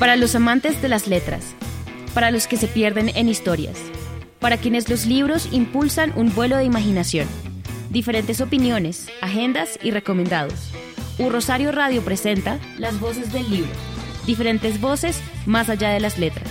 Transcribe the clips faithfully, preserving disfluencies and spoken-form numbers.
Para los amantes de las letras, para los que se pierden en historias, para quienes los libros impulsan un vuelo de imaginación, diferentes opiniones, agendas y recomendados. U Rosario Radio presenta Las Voces del Libro, diferentes voces más allá de las letras.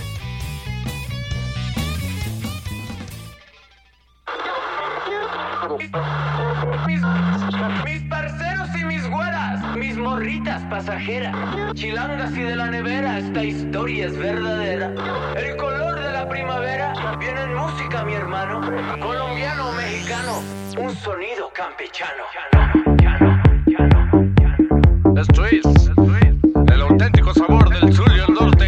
Mis, mis parceros y mis güeras, mis morritas pasajeras, chilangas y de la nevera, esta historia es verdadera. El color de la primavera viene en música, mi hermano, colombiano o mexicano, un sonido campechano. Esto es el auténtico sabor del sur y el norte.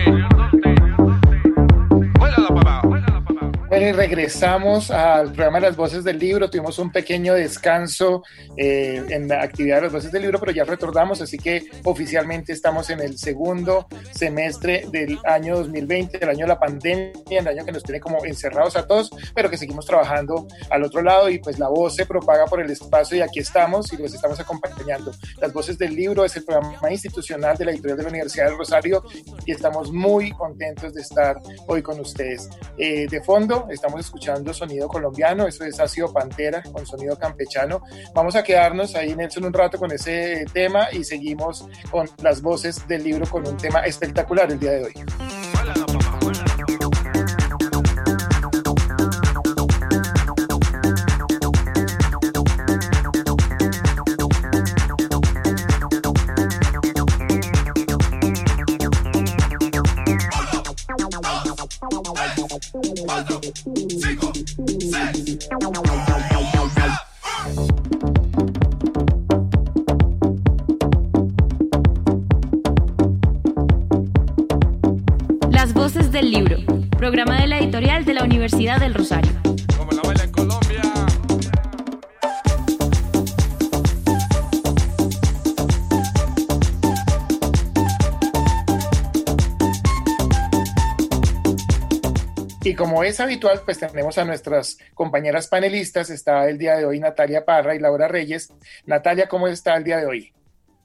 Bueno, y regresamos al programa de Las Voces del Libro. Tuvimos un pequeño descanso eh, en la actividad de Las Voces del Libro, pero ya retornamos, así que oficialmente estamos en el segundo semestre del año dos mil veinte, el año de la pandemia, el año que nos tiene como encerrados a todos, pero que seguimos trabajando al otro lado y pues la voz se propaga por el espacio y aquí estamos y los estamos acompañando. Las Voces del Libro es el programa institucional de la editorial de la Universidad del Rosario y estamos muy contentos de estar hoy con ustedes. Eh, de fondo estamos escuchando sonido colombiano, eso es Ácido Pantera con sonido campechano. Vamos a quedarnos ahí, Nelson, un rato con ese tema y seguimos con Las Voces del Libro con un tema espectacular el día de hoy. Las Voces del Libro, programa de la editorial de la Universidad del Rosario. Como la baila en Colombia. Y como es habitual, pues tenemos a nuestras compañeras panelistas. Está el día de hoy Natalia Parra y Laura Reyes. Natalia, ¿cómo está el día de hoy?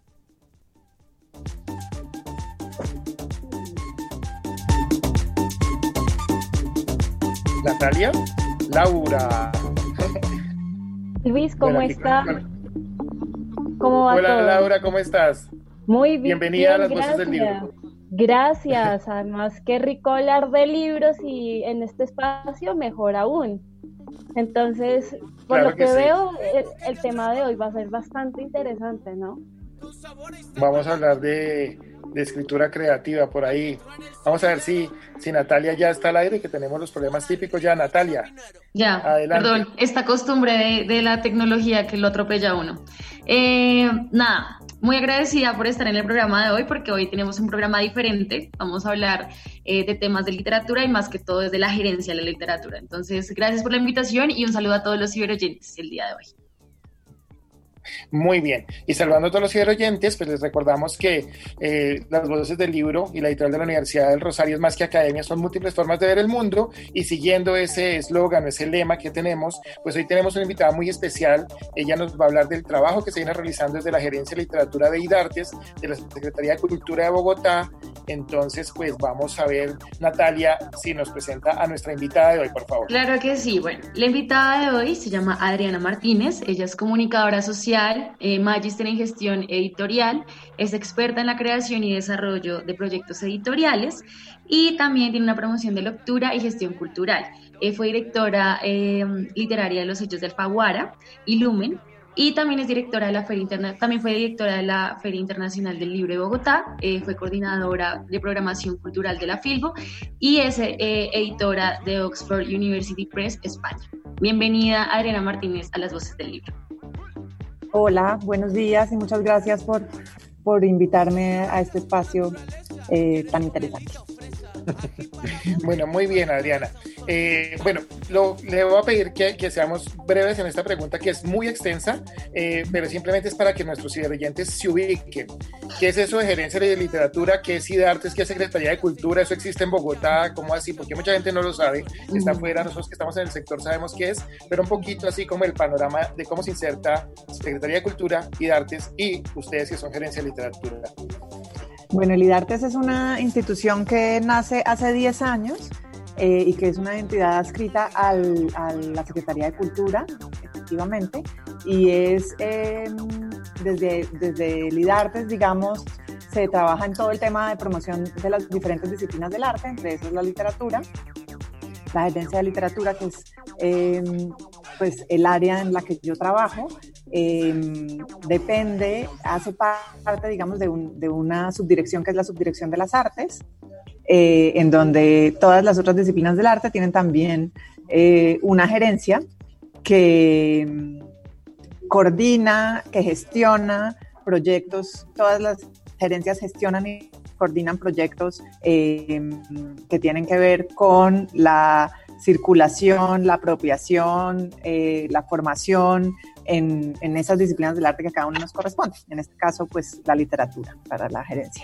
Natalia, Laura. Luis, ¿cómo Hola, está? Hola, ¿Cómo va Hola todo? Laura, ¿cómo estás? Muy bien. Bienvenida a Las gracias. Voces del Libro. Gracias, además qué rico hablar de libros y en este espacio mejor aún. Entonces, por Claro lo que, que sí. veo, el, el tema de hoy va a ser bastante interesante, ¿no? Vamos a hablar de, de escritura creativa por ahí. Vamos a ver si, si Natalia ya está al aire, que tenemos los problemas típicos ya. Natalia, Ya, adelante. perdón, esta costumbre de, de la tecnología que lo atropella a uno. Eh, nada, muy agradecida por estar en el programa de hoy, porque hoy tenemos un programa diferente. Vamos a hablar eh, de temas de literatura y más que todo desde la gerencia de la literatura. Entonces, gracias por la invitación y un saludo a todos los ciberoyentes el día de hoy. Muy bien, y saludando a todos los ciberoyentes, pues les recordamos que eh, Las Voces del Libro y la editorial de la Universidad del Rosario es más que academia, son múltiples formas de ver el mundo, y siguiendo ese eslogan, ese lema que tenemos, pues hoy tenemos una invitada muy especial. Ella nos va a hablar del trabajo que se viene realizando desde la Gerencia de Literatura de IDARTES, de la Secretaría de Cultura de Bogotá. Entonces, pues vamos a ver, Natalia, si nos presenta a nuestra invitada de hoy, por favor. Claro que sí. Bueno, la invitada de hoy se llama Adriana Martínez. Ella es comunicadora social, eh, magíster en gestión editorial, es experta en la creación y desarrollo de proyectos editoriales y también tiene una promoción de lectura y gestión cultural. Eh, fue directora eh, literaria de los Hechos de Alfaguara y Lumen. Y también es directora de la Feria Interna- también fue directora de la Feria Internacional del Libro de Bogotá, eh, fue coordinadora de programación cultural de la Filbo y es eh, editora de Oxford University Press España. Bienvenida, Adriana Martínez, a Las Voces del Libro. Hola, buenos días y muchas gracias por, por invitarme a este espacio eh, tan interesante. Bueno, muy bien, Adriana. Eh, bueno, lo, le voy a pedir que, que seamos breves en esta pregunta que es muy extensa, eh, pero simplemente es para que nuestros ciberoyentes se ubiquen. ¿Qué es eso de Gerencia de Literatura? ¿Qué es IDARTES? ¿Qué es Secretaría de Cultura? ¿Eso existe en Bogotá? ¿Cómo así? Porque mucha gente no lo sabe, está afuera, nosotros que estamos en el sector sabemos qué es, pero un poquito así como el panorama de cómo se inserta Secretaría de Cultura, IDARTES y ustedes que son Gerencia de Literatura. Bueno, el IDARTES es una institución que nace hace diez años eh, y que es una entidad adscrita al, a la Secretaría de Cultura, efectivamente, y es eh, desde, desde el IDARTES, digamos, se trabaja en todo el tema de promoción de las diferentes disciplinas del arte, entre esas la literatura, la gerencia de literatura, que es eh, pues el área en la que yo trabajo. Eh, depende, hace parte, digamos, de, un, de una subdirección que es la subdirección de las artes, eh, en donde todas las otras disciplinas del arte tienen también eh, una gerencia que coordina, que gestiona proyectos. Todas las gerencias gestionan y coordinan proyectos eh, que tienen que ver con la circulación, la apropiación, eh, la formación en, en esas disciplinas del arte que a cada uno nos corresponde. En este caso, pues, la literatura para la gerencia.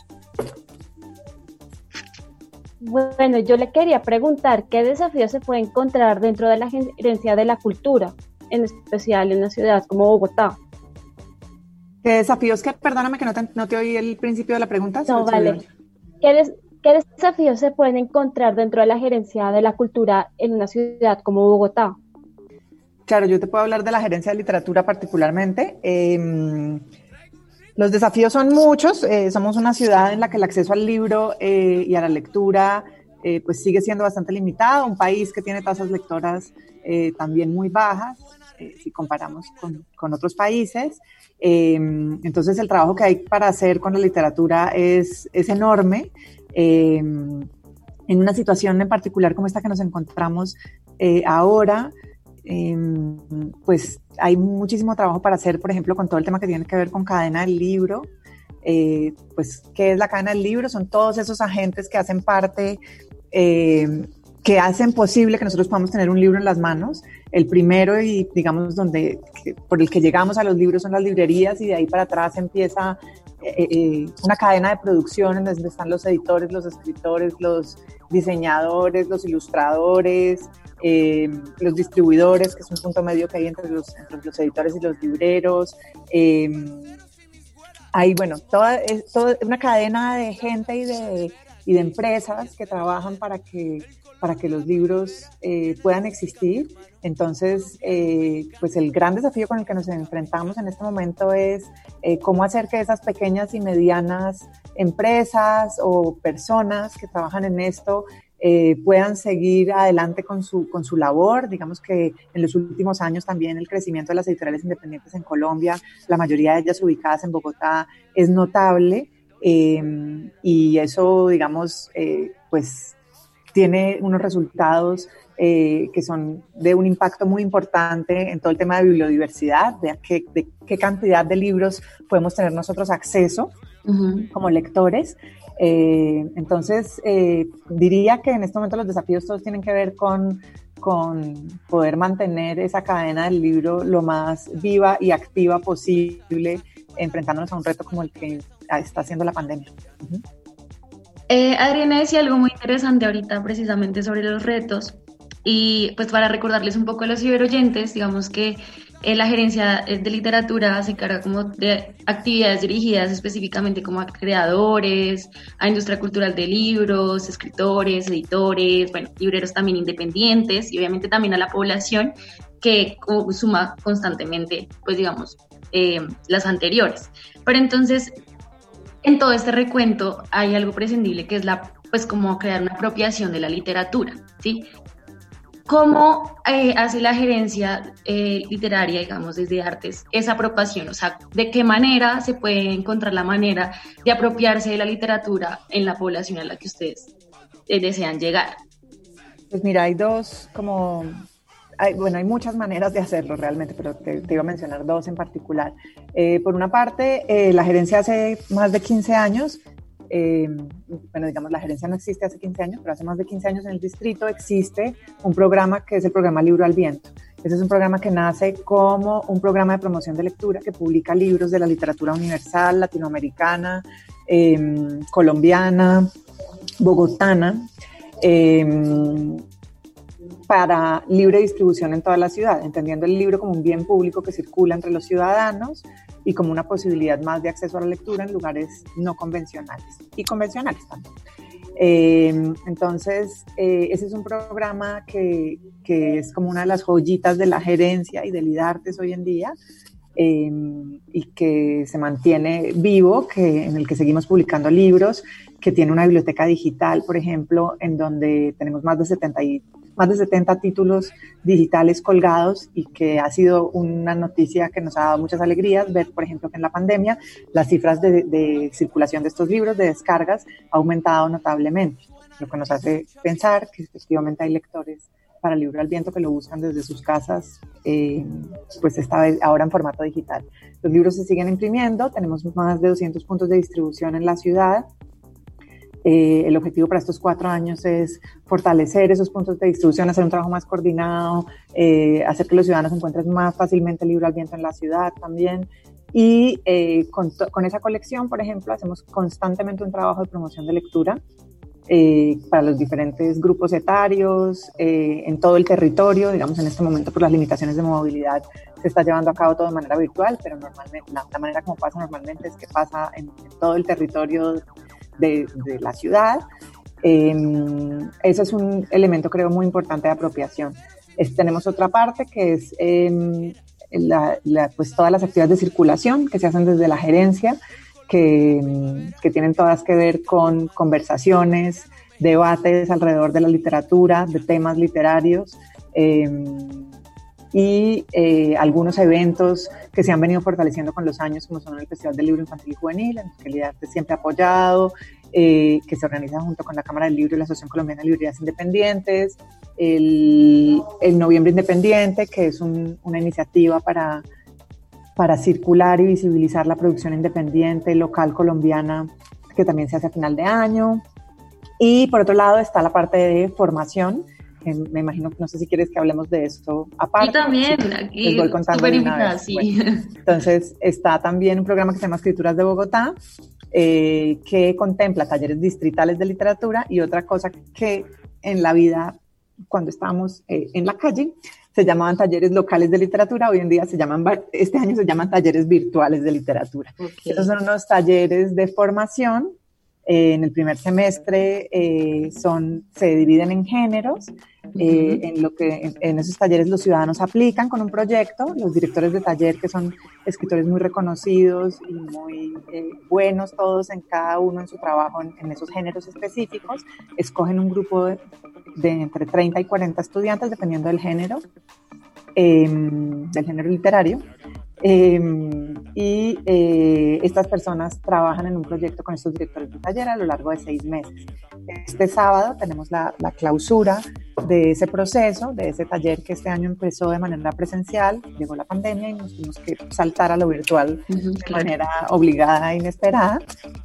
Bueno, yo le quería preguntar qué desafíos se puede encontrar dentro de la gerencia de la cultura, en especial en una ciudad como Bogotá. ¿Qué desafíos? Que, perdóname que no te, no te oí el principio de la pregunta. No, vale. ¿Qué, des, ¿Qué desafíos se pueden encontrar dentro de la gerencia de la cultura en una ciudad como Bogotá? Claro, yo te puedo hablar de la gerencia de literatura particularmente. Eh, los desafíos son muchos. Eh, somos una ciudad en la que el acceso al libro eh, y a la lectura eh, pues sigue siendo bastante limitado. Un país que tiene tasas lectoras eh, también muy bajas, eh, si comparamos con, con otros países. Eh, entonces el trabajo que hay para hacer con la literatura es, es enorme. Eh, en una situación en particular como esta que nos encontramos eh, ahora, eh, pues hay muchísimo trabajo para hacer, por ejemplo, con todo el tema que tiene que ver con cadena del libro. Eh, pues, ¿qué es la cadena del libro? Son todos esos agentes que hacen parte, eh, que hacen posible que nosotros podamos tener un libro en las manos. El primero y, digamos, donde que, por el que llegamos a los libros son las librerías, y de ahí para atrás empieza eh, eh, una cadena de producción en donde están los editores, los escritores, los diseñadores, los ilustradores, eh, los distribuidores, que es un punto medio que hay entre los, entre los editores y los libreros. Eh, hay, bueno, toda, es, toda una cadena de gente y de, y de empresas que trabajan para que para que los libros eh, puedan existir. Entonces, eh, pues el gran desafío con el que nos enfrentamos en este momento es eh, cómo hacer que esas pequeñas y medianas empresas o personas que trabajan en esto eh, puedan seguir adelante con su, con su labor. Digamos que en los últimos años también el crecimiento de las editoriales independientes en Colombia, la mayoría de ellas ubicadas en Bogotá, es notable, eh, y eso, digamos, eh, pues tiene unos resultados eh, que son de un impacto muy importante en todo el tema de bibliodiversidad, de qué, de qué cantidad de libros podemos tener nosotros acceso uh-huh. como lectores. Eh, entonces, eh, diría que en este momento los desafíos todos tienen que ver con, con poder mantener esa cadena del libro lo más viva y activa posible, enfrentándonos a un reto como el que está haciendo la pandemia. Uh-huh. Eh, Adriana decía algo muy interesante ahorita precisamente sobre los retos, y pues para recordarles un poco a los ciberoyentes, digamos que eh, la gerencia de literatura se encarga como de actividades dirigidas específicamente como a creadores, a industria cultural de libros, escritores, editores, bueno, libreros también independientes, y obviamente también a la población que suma constantemente, pues digamos, eh, las anteriores. Pero entonces, en todo este recuento hay algo prescindible, que es la, pues como crear una apropiación de la literatura, ¿sí? ¿Cómo eh, hace la gerencia eh, literaria, digamos, desde Artes, esa apropiación? O sea, ¿de qué manera se puede encontrar la manera de apropiarse de la literatura en la población a la que ustedes eh, desean llegar? Pues mira, hay dos como... Hay, bueno, hay muchas maneras de hacerlo realmente, pero te, te iba a mencionar dos en particular. Eh, por una parte, eh, la gerencia hace más de quince años, eh, bueno, digamos, la gerencia no existe hace quince años, pero hace más de quince años en el distrito existe un programa que es el programa Libro al Viento. Ese es un programa que nace como un programa de promoción de lectura que publica libros de la literatura universal, latinoamericana, eh, colombiana, bogotana, eh, para libre distribución en toda la ciudad, entendiendo el libro como un bien público que circula entre los ciudadanos y como una posibilidad más de acceso a la lectura en lugares no convencionales y convencionales también. Eh, entonces, eh, ese es un programa que, que es como una de las joyitas de la gerencia y del IDARTES hoy en día, eh, y que se mantiene vivo, que, en el que seguimos publicando libros, que tiene una biblioteca digital, por ejemplo, en donde tenemos más de setenta, y, más de setenta títulos digitales colgados, y que ha sido una noticia que nos ha dado muchas alegrías ver, por ejemplo, que en la pandemia las cifras de, de circulación de estos libros, de descargas, ha aumentado notablemente, lo que nos hace pensar que efectivamente hay lectores para el libro al viento que lo buscan desde sus casas, eh, pues esta vez ahora en formato digital. Los libros se siguen imprimiendo, tenemos más de doscientos puntos de distribución en la ciudad. Eh, el objetivo para estos cuatro años es fortalecer esos puntos de distribución, hacer un trabajo más coordinado, eh, hacer que los ciudadanos encuentren más fácilmente el libro al viento en la ciudad también. Y eh, con, con esa colección, por ejemplo, hacemos constantemente un trabajo de promoción de lectura eh, para los diferentes grupos etarios, eh, en todo el territorio. Digamos, en este momento, por las limitaciones de movilidad, se está llevando a cabo todo de manera virtual, pero normalmente, la, la manera como pasa normalmente es que pasa en, en todo el territorio De, de la ciudad. Eh, eso es un elemento, creo, muy importante de apropiación. Es, tenemos otra parte que es eh, la, la, pues todas las actividades de circulación que se hacen desde la gerencia, que, que tienen todas que ver con conversaciones, debates alrededor de la literatura, de temas literarios, eh, y eh, algunos eventos que se han venido fortaleciendo con los años, como son el Festival del Libro Infantil y Juvenil, en el que el IDARTES siempre ha apoyado, eh, que se organiza junto con la Cámara del Libro y la Asociación Colombiana de Librerías Independientes, el, el Noviembre Independiente, que es un, una iniciativa para, para circular y visibilizar la producción independiente local colombiana, que también se hace a final de año. Y por otro lado está la parte de formación. Me imagino que no sé si quieres que hablemos de esto aparte. Y también, sí, aquí, les voy contando súper de una invitada, vez. sí. Bueno, entonces, está también un programa que se llama Escrituras de Bogotá, eh, que contempla talleres distritales de literatura y otra cosa que en la vida, cuando estábamos eh, en la calle, se llamaban talleres locales de literatura, hoy en día se llaman, este año se llaman talleres virtuales de literatura. Okay. Esos son unos talleres de formación. Eh, en el primer semestre eh, son, se dividen en géneros, eh, en, lo que, en, en esos talleres los ciudadanos aplican con un proyecto, los directores de taller, que son escritores muy reconocidos y muy eh, buenos todos en cada uno en su trabajo en, en esos géneros específicos, escogen un grupo de, de entre treinta y cuarenta estudiantes, dependiendo del género, eh, del género literario. Eh, y eh, estas personas trabajan en un proyecto con estos directores de taller a lo largo de seis meses. Este sábado tenemos la, la clausura de ese proceso, de ese taller que este año empezó de manera presencial, llegó la pandemia y nos tuvimos que saltar a lo virtual uh-huh, de claro. manera obligada e inesperada.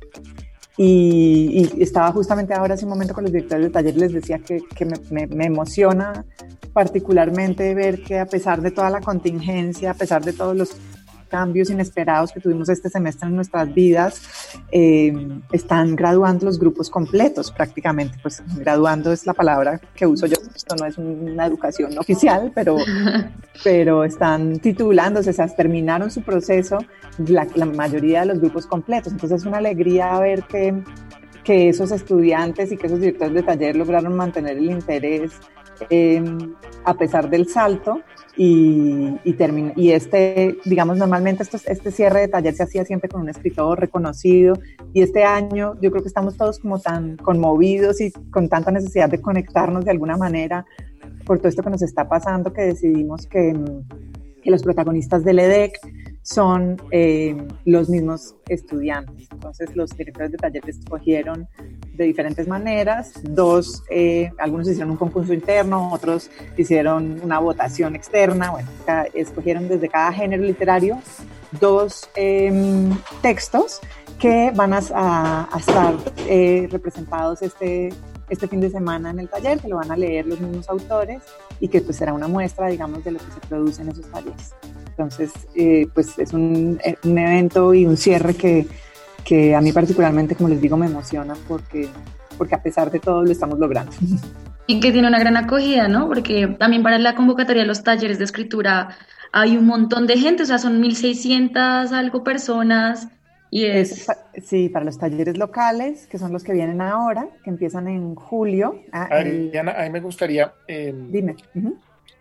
Y, y estaba justamente ahora hace un momento con los directores de taller, les decía que, que me, me, me emociona particularmente ver que a pesar de toda la contingencia, a pesar de todos los cambios inesperados que tuvimos este semestre en nuestras vidas, eh, están graduando los grupos completos prácticamente. Pues graduando es la palabra que uso yo, esto no es una educación oficial, pero, pero están titulándose, o sea, terminaron su proceso la, la mayoría de los grupos completos. Entonces es una alegría ver que, que esos estudiantes y que esos directores de taller lograron mantener el interés eh, a pesar del salto. Y, y, termina, y este, digamos, normalmente esto, este cierre de taller se hacía siempre con un escritor reconocido, y este año yo creo que estamos todos como tan conmovidos y con tanta necesidad de conectarnos de alguna manera por todo esto que nos está pasando, que decidimos que, que los protagonistas del E D E C son eh, los mismos estudiantes. Entonces los directores de taller escogieron de diferentes maneras, dos, eh, algunos hicieron un concurso interno, otros hicieron una votación externa, bueno, cada, escogieron desde cada género literario dos eh, textos que van a, a, a estar eh, representados este, este fin de semana en el taller, que lo van a leer los mismos autores y que pues será una muestra, digamos, de lo que se produce en esos talleres. Entonces, eh, pues es un, un evento y un cierre que, que a mí particularmente, como les digo, me emociona porque, porque a pesar de todo lo estamos logrando. Y que tiene una gran acogida, ¿no? Porque también para la convocatoria de los talleres de escritura hay un montón de gente, o sea, son mil seiscientas algo personas y es... Es, sí, para los talleres locales, que son los que vienen ahora, que empiezan en julio. Ah, el... Adriana, a mí me gustaría... Eh... Dime. Uh-huh.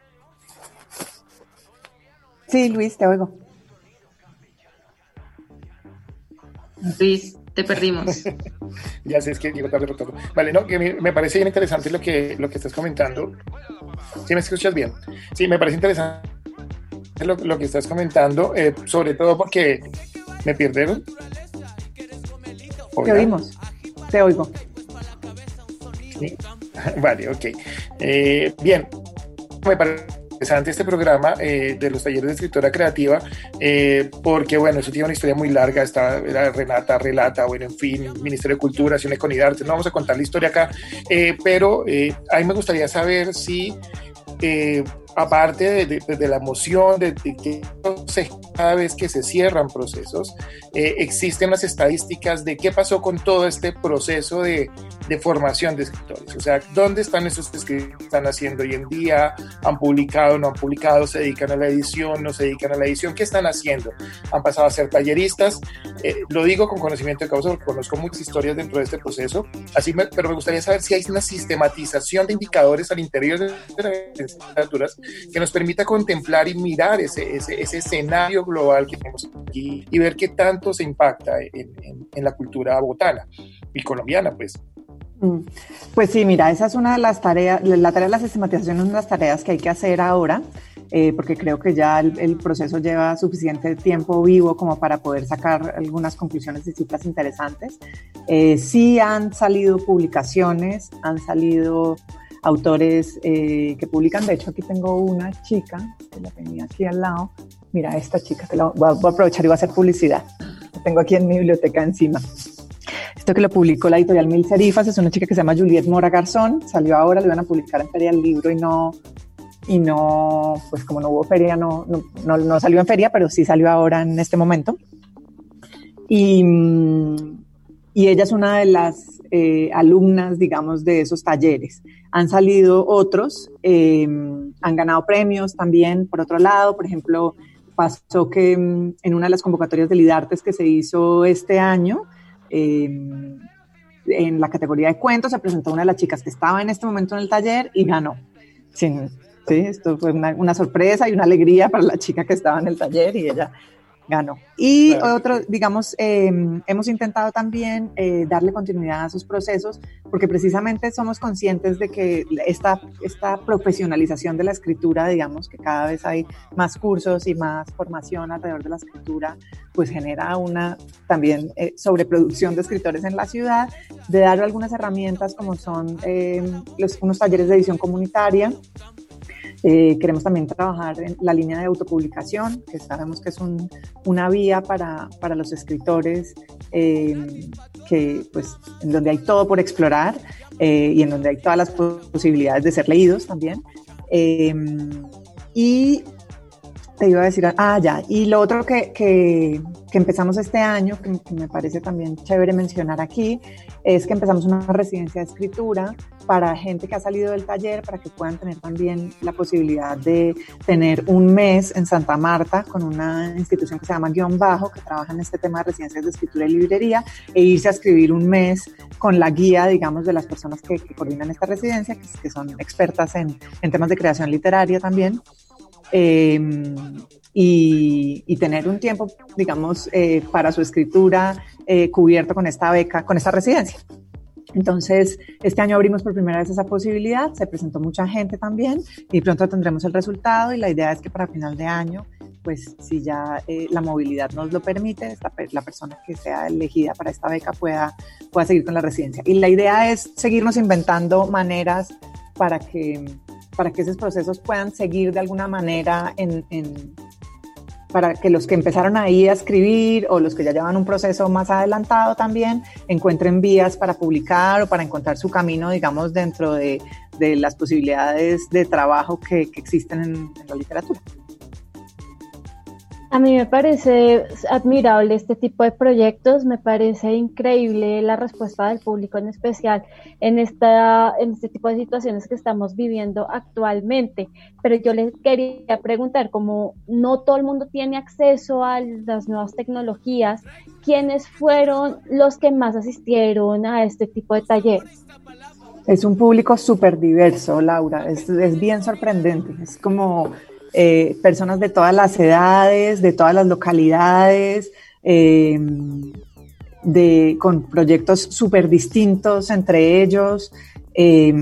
Sí, Luis, te oigo. Luis, te perdimos. Ya sé, es que llego tarde por todo. Vale, no, que me, me parece bien interesante lo que, lo que estás comentando. ¿Sí me escuchas bien? Sí, me parece interesante lo, lo que estás comentando, eh, sobre todo porque me perdieron. Te oímos, te oigo. ¿Sí? Vale, ok. Eh, bien, me parece interesante este programa eh, de los talleres de escritura creativa, eh, porque bueno, eso tiene una historia muy larga. Está era Renata relata, bueno, en fin, Ministerio de Cultura, Cine con Idarte, no vamos a contar la historia acá, eh, pero eh, a mí me gustaría saber si eh, aparte de, de, de la emoción de, de que cada vez que se cierran procesos, eh, existen las estadísticas de qué pasó con todo este proceso de, de formación de escritores. O sea, ¿dónde están esos escritores que están haciendo hoy en día? ¿Han publicado, no han publicado? ¿Se dedican a la edición, no se dedican a la edición? ¿Qué están haciendo? ¿Han pasado a ser talleristas? Eh, lo digo con conocimiento de causa porque conozco muchas historias dentro de este proceso, así me, pero me gustaría saber si hay una sistematización de indicadores al interior de las literaturas que nos permita contemplar y mirar ese, ese, ese escenario global que tenemos aquí y ver qué tanto se impacta en, en, en la cultura bogotana y colombiana, pues. Pues sí, mira, esa es una de las tareas, la tarea de la sistematización es una de las tareas que hay que hacer ahora, eh, porque creo que ya el, el proceso lleva suficiente tiempo vivo como para poder sacar algunas conclusiones y cifras interesantes. Eh, sí han salido publicaciones, han salido autores eh, que publican. De hecho, aquí tengo una chica, que la tenía aquí al lado. Mira, esta chica, que la voy a, voy a aprovechar y voy a hacer publicidad. La tengo aquí en mi biblioteca encima. Esto que lo publicó la editorial Mil Serifas es una chica que se llama Juliet Mora Garzón. Salió ahora, le iban a publicar en Feria del Libro y no, y no, pues como no hubo feria, no, no, no, no salió en feria, pero sí salió ahora en este momento. Y, y ella es una de las eh, alumnas, digamos, de esos talleres. Han salido otros, eh, han ganado premios también, por otro lado. Por ejemplo, pasó que en una de las convocatorias del IDARTES que se hizo este año, eh, en la categoría de cuentos, se presentó una de las chicas que estaba en este momento en el taller y ganó. Sí, sí, esto fue una, una sorpresa y una alegría para la chica que estaba en el taller y ella ganó. Y claro. Otro, digamos, eh, hemos intentado también eh, darle continuidad a esos procesos porque precisamente somos conscientes de que esta, esta profesionalización de la escritura, digamos, que cada vez hay más cursos y más formación alrededor de la escritura, pues genera una también eh, sobreproducción de escritores en la ciudad, de dar algunas herramientas como son eh, los, unos talleres de edición comunitaria. Eh, queremos también trabajar en la línea de autopublicación, que sabemos que es un, una vía para, para los escritores, eh, que, pues, en donde hay todo por explorar eh, y en donde hay todas las posibilidades de ser leídos también. Eh, y te iba a decir, ah, ya, y lo otro que, que, que empezamos este año, que, que me parece también chévere mencionar aquí, es que empezamos una residencia de escritura para gente que ha salido del taller, para que puedan tener también la posibilidad de tener un mes en Santa Marta con una institución que se llama Guión Bajo, que trabaja en este tema de residencias de escritura y librería, e irse a escribir un mes con la guía, digamos, de las personas que, que coordinan esta residencia, que, que son expertas en, en temas de creación literaria también. Eh, y, y tener un tiempo, digamos, eh, para su escritura eh, cubierto con esta beca, con esta residencia. Entonces, este año abrimos por primera vez esa posibilidad, se presentó mucha gente también y pronto tendremos el resultado y la idea es que para final de año, pues si ya eh, la movilidad nos lo permite, esta, la persona que sea elegida para esta beca pueda, pueda seguir con la residencia. Y la idea es seguirnos inventando maneras para que, para que esos procesos puedan seguir de alguna manera en, en para que los que empezaron ahí a escribir o los que ya llevan un proceso más adelantado también encuentren vías para publicar o para encontrar su camino, digamos, dentro de, de las posibilidades de trabajo que, que existen en, en la literatura. A mí me parece admirable este tipo de proyectos, me parece increíble la respuesta del público en especial en, esta, en este tipo de situaciones que estamos viviendo actualmente. Pero yo les quería preguntar, como no todo el mundo tiene acceso a las nuevas tecnologías, ¿quiénes fueron los que más asistieron a este tipo de talleres? Es un público súper diverso, Laura, es, es bien sorprendente, es como... Eh, personas de todas las edades, de todas las localidades, eh, de, con proyectos súper distintos entre ellos. Eh,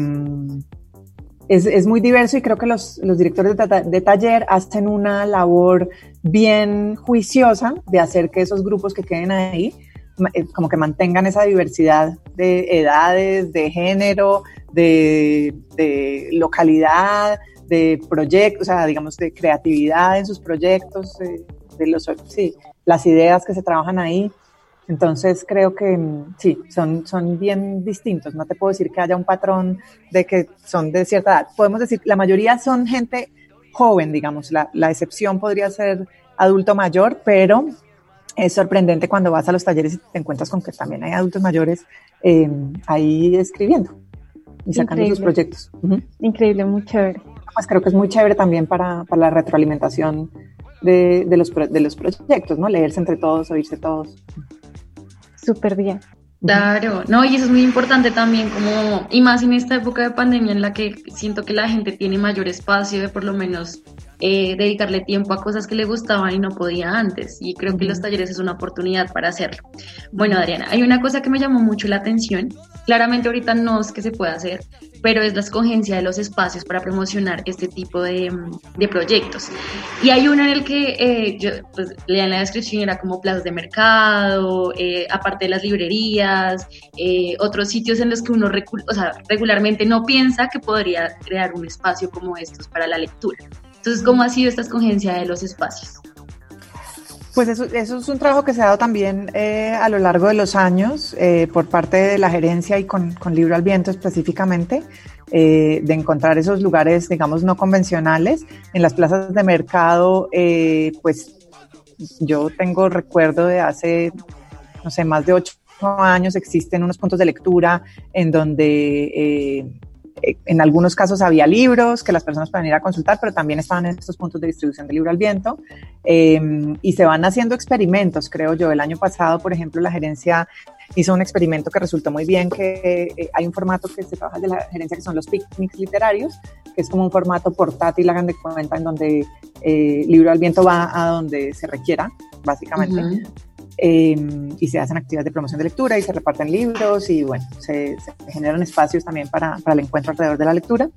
es, es muy diverso y creo que los, los directores de, ta- de taller hacen una labor bien juiciosa de hacer que esos grupos que queden ahí como que mantengan esa diversidad de edades, de género, de, de localidad, de proyectos, o sea, digamos, de creatividad en sus proyectos, de, de los, sí, las ideas que se trabajan ahí. Entonces creo que sí, son, son bien distintos. No te puedo decir que haya un patrón de que son de cierta edad. Podemos decir, la mayoría son gente joven, digamos, la, la excepción podría ser adulto mayor, pero es sorprendente cuando vas a los talleres y te encuentras con que también hay adultos mayores eh, ahí escribiendo y sacando Increíble. sus proyectos. Uh-huh. Increíble, muy chévere. Pues creo que es muy chévere también para, para la retroalimentación de, de, los, de los proyectos, ¿no? Leerse entre todos, oírse todos. Súper bien. Claro, no, y eso es muy importante también, como, y más en esta época de pandemia en la que siento que la gente tiene mayor espacio de por lo menos eh, dedicarle tiempo a cosas que le gustaban y no podía antes, y creo que los talleres es una oportunidad para hacerlo. Bueno, Adriana, hay una cosa que me llamó mucho la atención, claramente ahorita no es que se pueda hacer, pero es la escogencia de los espacios para promocionar este tipo de, de proyectos. Y hay uno en el que, eh, yo, pues, leía en la descripción, era como plazas de mercado, eh, aparte de las librerías, eh, otros sitios en los que uno recu- o sea, regularmente no piensa que podría crear un espacio como estos para la lectura. Entonces, ¿cómo ha sido esta escogencia de los espacios? Pues eso, eso es un trabajo que se ha dado también eh, a lo largo de los años eh, por parte de la gerencia y con, con Libro al Viento específicamente, eh, de encontrar esos lugares, digamos, no convencionales. En las plazas de mercado, eh, pues yo tengo recuerdo de hace, no sé, más de ocho años existen unos puntos de lectura en donde... Eh, en algunos casos había libros que las personas pueden ir a consultar, pero también estaban en estos puntos de distribución de Libro al Viento eh, y se van haciendo experimentos, creo yo. El año pasado, por ejemplo, la gerencia hizo un experimento que resultó muy bien, que eh, hay un formato que se trabaja de la gerencia que son los picnics literarios, que es como un formato portátil, hagan de cuenta, en donde eh, Libro al Viento va a donde se requiera, básicamente. Uh-huh. Eh, y se hacen actividades de promoción de lectura y se reparten libros y bueno, se, se generan espacios también para, para el encuentro alrededor de la lectura.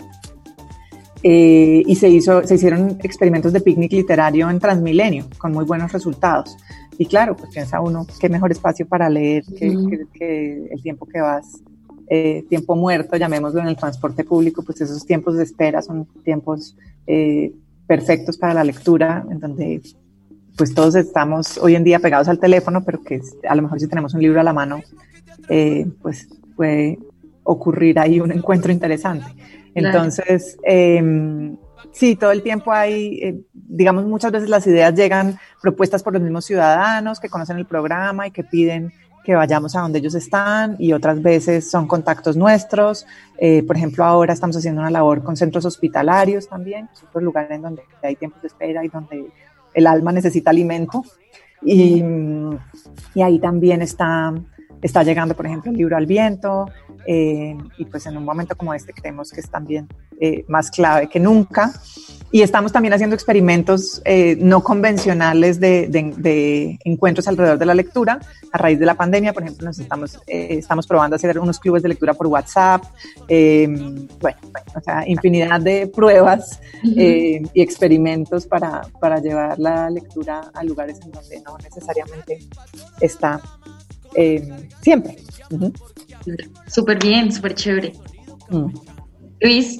Eh, y se, hizo, se hicieron experimentos de picnic literario en Transmilenio con muy buenos resultados. Y claro, pues piensa uno, qué mejor espacio para leer que, mm. que, que el tiempo que vas, eh, tiempo muerto, llamémoslo, en el transporte público, pues esos tiempos de espera son tiempos eh, perfectos para la lectura, en donde pues todos estamos hoy en día pegados al teléfono, pero que a lo mejor si tenemos un libro a la mano, eh, pues puede ocurrir ahí un encuentro interesante. Entonces, eh, sí, todo el tiempo hay, eh, digamos, muchas veces las ideas llegan propuestas por los mismos ciudadanos que conocen el programa y que piden que vayamos a donde ellos están, y otras veces son contactos nuestros. Eh, por ejemplo, ahora estamos haciendo una labor con centros hospitalarios también, que es otro lugar en donde hay tiempos de espera y donde el alma necesita alimento, y, y ahí también está, está llegando, por ejemplo, el Libro al Viento, eh, y pues en un momento como este creemos que es también eh, más clave que nunca, y estamos también haciendo experimentos eh, no convencionales de, de, de encuentros alrededor de la lectura. A raíz de la pandemia, por ejemplo, nos estamos, eh, estamos probando hacer unos clubes de lectura por WhatsApp, eh, bueno, bueno, o sea, infinidad de pruebas eh, y experimentos para, para llevar la lectura a lugares en donde no necesariamente está eh, siempre. Uh-huh. Súper bien, súper chévere. Mm. Luis,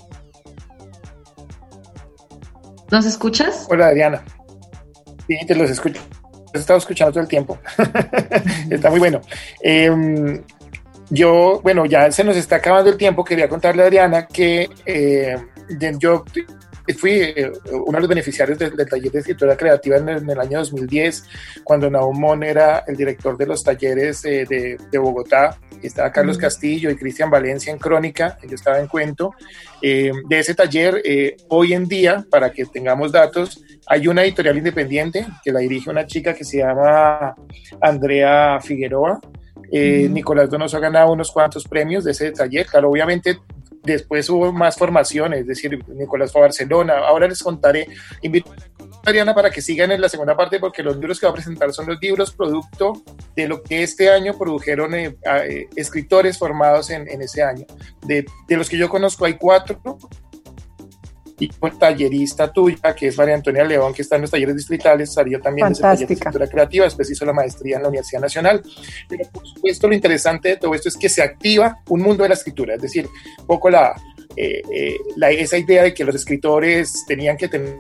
¿nos escuchas? Hola, Adriana. Sí, te los escucho. Los he estado escuchando todo el tiempo. Está muy bueno. Eh, yo, bueno, ya se nos está acabando el tiempo. Quería contarle a Adriana que eh, yo fui eh, uno de los beneficiarios del, del taller de escritura creativa en el, en el año dos mil diez, cuando Nahum Mon era el director de los talleres eh, de, de Bogotá. Estaba Carlos Castillo y Cristian Valencia en Crónica, yo estaba en Cuento. Eh, de ese taller, eh, hoy en día, para que tengamos datos, hay una editorial independiente que la dirige una chica que se llama Andrea Figueroa. Eh, mm. Nicolás Donoso ha ganado unos cuantos premios de ese taller. Claro, obviamente después hubo más formaciones, es decir, Nicolás fue a Barcelona. Ahora les contaré, invito a Adriana para que sigan en la segunda parte, porque los libros que va a presentar son los libros producto de lo que este año produjeron eh, eh, escritores formados en, en ese año. De, de los que yo conozco hay cuatro, y con tallerista tuya, que es María Antonia León, que está en los talleres distritales, salió también de ese taller de escritura creativa, después hizo la maestría en la Universidad Nacional. Pero por supuesto lo interesante de todo esto es que se activa un mundo de la escritura, es decir, un poco la, eh, eh, la, esa idea de que los escritores tenían que tener,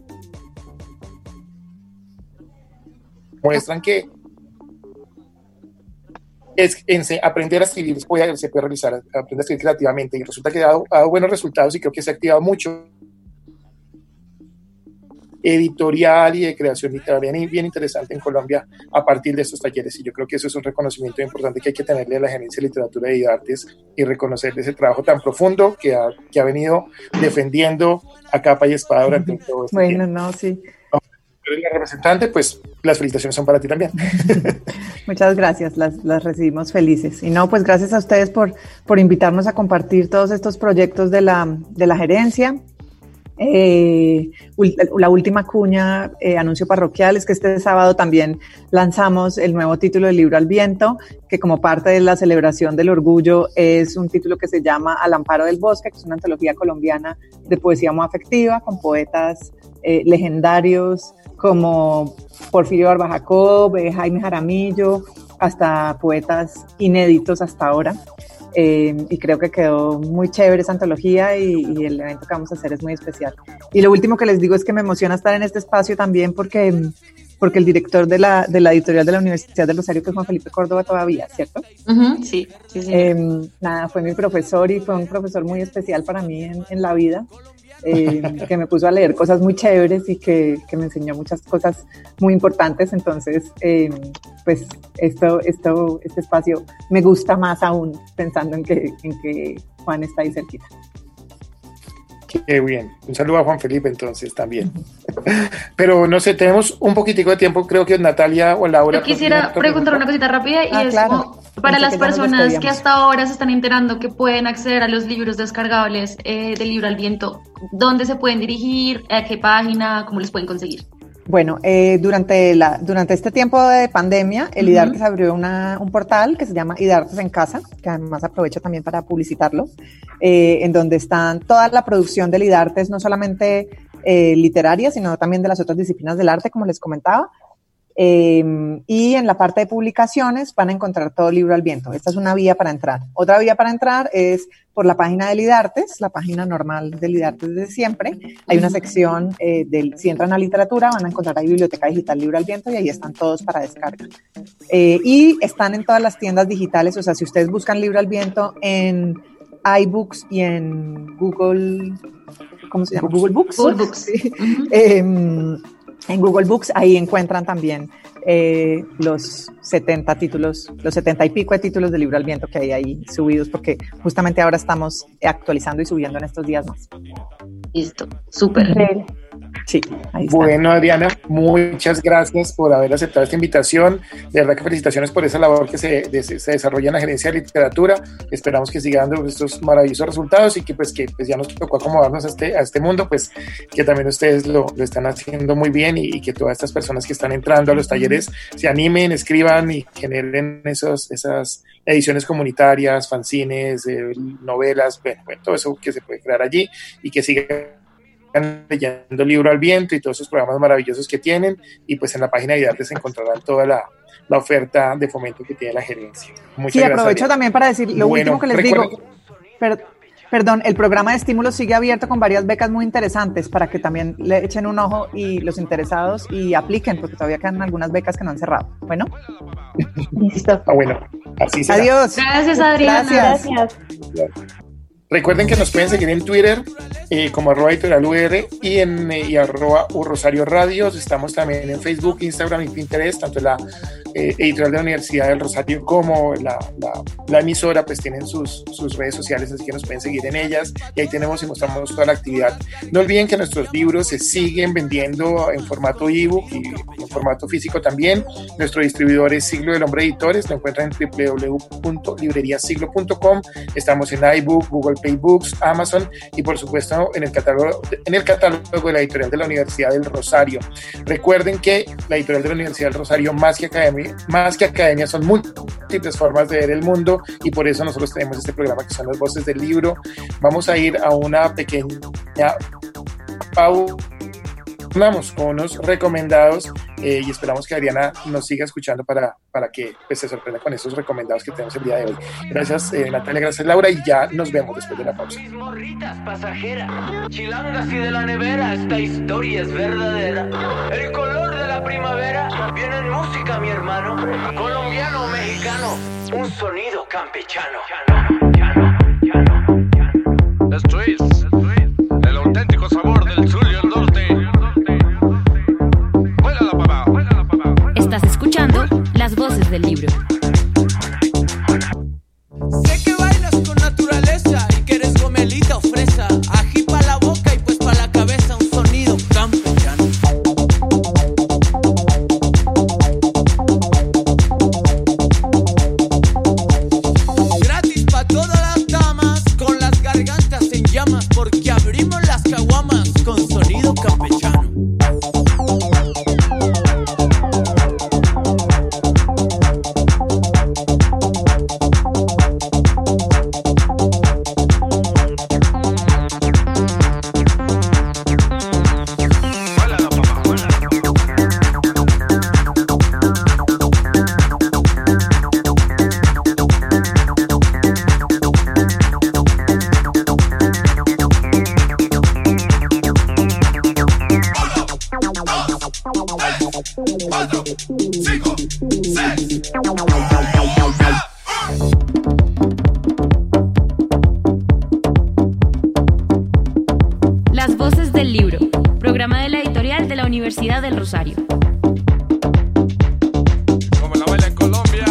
muestran que es en, aprender a escribir se puede, se puede realizar, aprender a escribir creativamente, y resulta que ha dado, ha dado buenos resultados, y creo que se ha activado mucho editorial y de creación literaria bien interesante en Colombia a partir de estos talleres, y yo creo que eso es un reconocimiento importante que hay que tenerle a la Gerencia de Literatura y de Artes, y reconocerle ese trabajo tan profundo que ha, que ha venido defendiendo a capa y espada durante todo este bueno, tiempo. Bueno, no, sí. La representante, pues las felicitaciones son para ti también. Muchas gracias, las, las recibimos felices. Y no, pues gracias a ustedes por, por invitarnos a compartir todos estos proyectos de la, de la gerencia. Eh, la última cuña, eh, anuncio parroquial, es que este sábado también lanzamos el nuevo título del libro Al Viento, que como parte de la celebración del orgullo es un título que se llama Al Amparo del Bosque, que es una antología colombiana de poesía muy afectiva con poetas eh, legendarios como Porfirio Barba Jacob, eh, Jaime Jaramillo, hasta poetas inéditos hasta ahora. Eh, y creo que quedó muy chévere esa antología, y, y el evento que vamos a hacer es muy especial. Y lo último que les digo es que me emociona estar en este espacio también porque, porque el director de la, de la editorial de la Universidad del Rosario, que es Juan Felipe Córdoba todavía, ¿cierto? Uh-huh, sí, sí, sí. Eh, nada, fue mi profesor, y fue un profesor muy especial para mí en, en la vida. Eh, que me puso a leer cosas muy chéveres y que, que me enseñó muchas cosas muy importantes. Entonces, eh, pues esto, esto, este espacio me gusta más aún, pensando en que, en que Juan está ahí cerquita. Qué bien. Un saludo a Juan Felipe entonces también. Pero no sé, tenemos un poquitico de tiempo, creo que Natalia o Laura. Yo quisiera preguntar una cosita rápida, y ah, es claro. como para las personas que hasta ahora se están enterando que pueden acceder a los libros descargables eh, del libro Al Viento, ¿dónde se pueden dirigir? ¿A qué página? ¿Cómo los pueden conseguir? Bueno, eh, durante, la, durante este tiempo de pandemia, el uh-huh. IDARTES abrió una, un portal que se llama IDARTES en Casa, que además aprovecho también para publicitarlo, eh, en donde están toda la producción del IDARTES, no solamente eh, literaria, sino también de las otras disciplinas del arte, como les comentaba. Eh, y en la parte de publicaciones van a encontrar todo el libro Al Viento. Esta es una vía para entrar. Otra vía para entrar es por la página del IDARTES, la página normal del IDARTES de siempre. Hay una sección, eh, del, si entran a literatura, van a encontrar ahí Biblioteca Digital Libro Al Viento, y ahí están todos para descarga. Eh, y están en todas las tiendas digitales, o sea, si ustedes buscan Libro Al Viento en iBooks y en Google, ¿cómo se llama? Google Books. Google Books. Sí. Uh-huh. eh, En Google Books, ahí encuentran también eh, los setenta títulos, los setenta y pico de títulos del Libro Al Viento que hay ahí subidos, porque justamente ahora estamos actualizando y subiendo en estos días más. Listo, súper. Sí, ahí está. Bueno, Adriana, muchas gracias por haber aceptado esta invitación. De verdad que felicitaciones por esa labor que se, de, se desarrolla en la Gerencia de Literatura. Esperamos que sigan dando estos maravillosos resultados, y que pues que pues ya nos tocó acomodarnos a este, a este mundo, pues que también ustedes lo, lo están haciendo muy bien, y, y que todas estas personas que están entrando a los talleres se animen, escriban y generen esos, esas ediciones comunitarias, fanzines, eh, novelas, bueno, bueno, todo eso que se puede crear allí, y que sigan leyendo Libro Al Viento y todos esos programas maravillosos que tienen, y pues en la página de IDARTES encontrarán toda la, la oferta de fomento que tiene la gerencia. Muchas sí, gracias. Aprovecho también para decir lo bueno, último que les recuerda... digo. Per, perdón, el programa de estímulos sigue abierto con varias becas muy interesantes para que también le echen un ojo, y los interesados y apliquen, porque todavía quedan algunas becas que no han cerrado. Bueno. Listo. Ah, bueno, así será. Adiós. Gracias, Adriana. Gracias. Gracias. Gracias. Recuerden que nos pueden seguir en Twitter eh, como arroba editorial U R y en eh, y arroba Rosario Radios. Estamos también en Facebook, Instagram y Pinterest, tanto la eh, editorial de la Universidad del Rosario como la, la, la emisora, pues tienen sus, sus redes sociales, así que nos pueden seguir en ellas y ahí tenemos y mostramos toda la actividad. No olviden que nuestros libros se siguen vendiendo en formato ebook y en formato físico también. Nuestro distribuidor es Siglo del Hombre Editores, lo encuentran en doble u doble u doble u punto librería siglo punto com. Estamos en iBook, Google Play Books, Amazon y por supuesto en el catálogo, en el catálogo de la editorial de la Universidad del Rosario. Recuerden que la editorial de la Universidad del Rosario, más que academia, más que academia, son múltiples formas de ver el mundo y por eso nosotros tenemos este programa que son las voces del libro. Vamos a ir a una pequeña pausa. Vamos con unos recomendados eh, y esperamos que Adriana nos siga escuchando para, para que pues, se sorprenda con esos recomendados que tenemos el día de hoy. Gracias eh, Natalia, gracias Laura y ya nos vemos después de la pausa. Mis morritas pasajeras, chilangas y de la nevera, esta historia es verdadera. El color de la primavera viene en música, mi hermano. Colombiano o mexicano, un sonido campechano. Esto es el auténtico sabor del sur y el norte. Estás escuchando Las Voces del Libro. Sé que bailas con naturaleza y que eres gomelita o fresa. Ají pa' la boca y pues pa' la cabeza un sonido campechano. Gratis pa' todas las damas con las gargantas en llamas porque abrimos las caguamas con sonido campechano. Las Voces del Libro, programa de la editorial de la Universidad del Rosario. Como la baila en Colombia.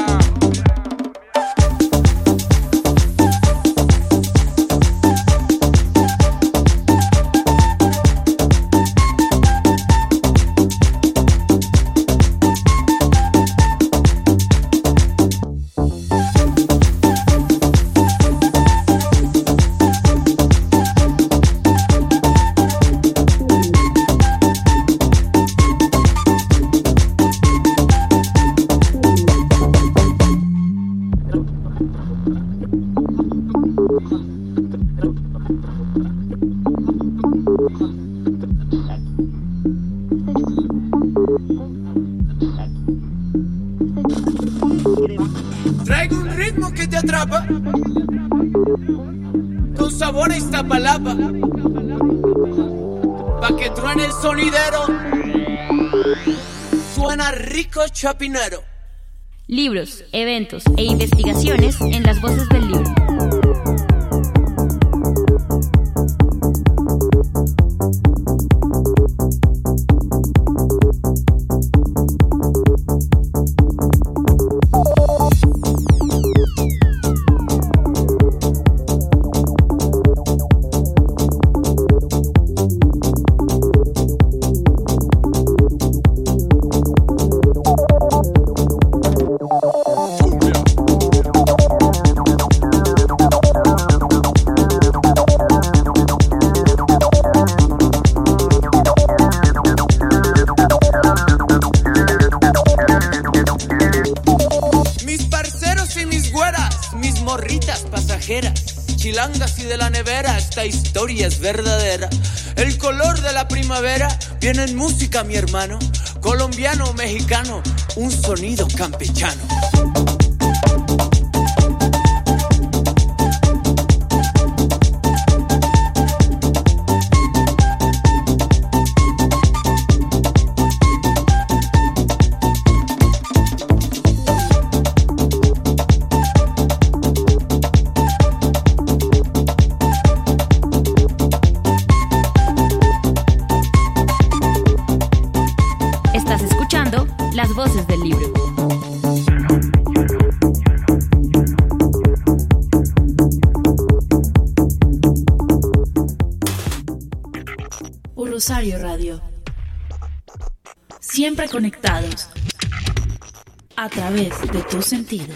Traigo un ritmo que te atrapa, con sabor a Iztapalapa, pa' que truene el sonidero, suena rico chapinero. Libros, eventos e investigaciones en Las Voces del Libro. Chilangas y de la nevera, esta historia es verdadera. El color de la primavera viene en música, mi hermano. Colombiano o mexicano, un sonido campechano. voces del libro. Rosario Radio. Siempre conectados a través de tus sentidos.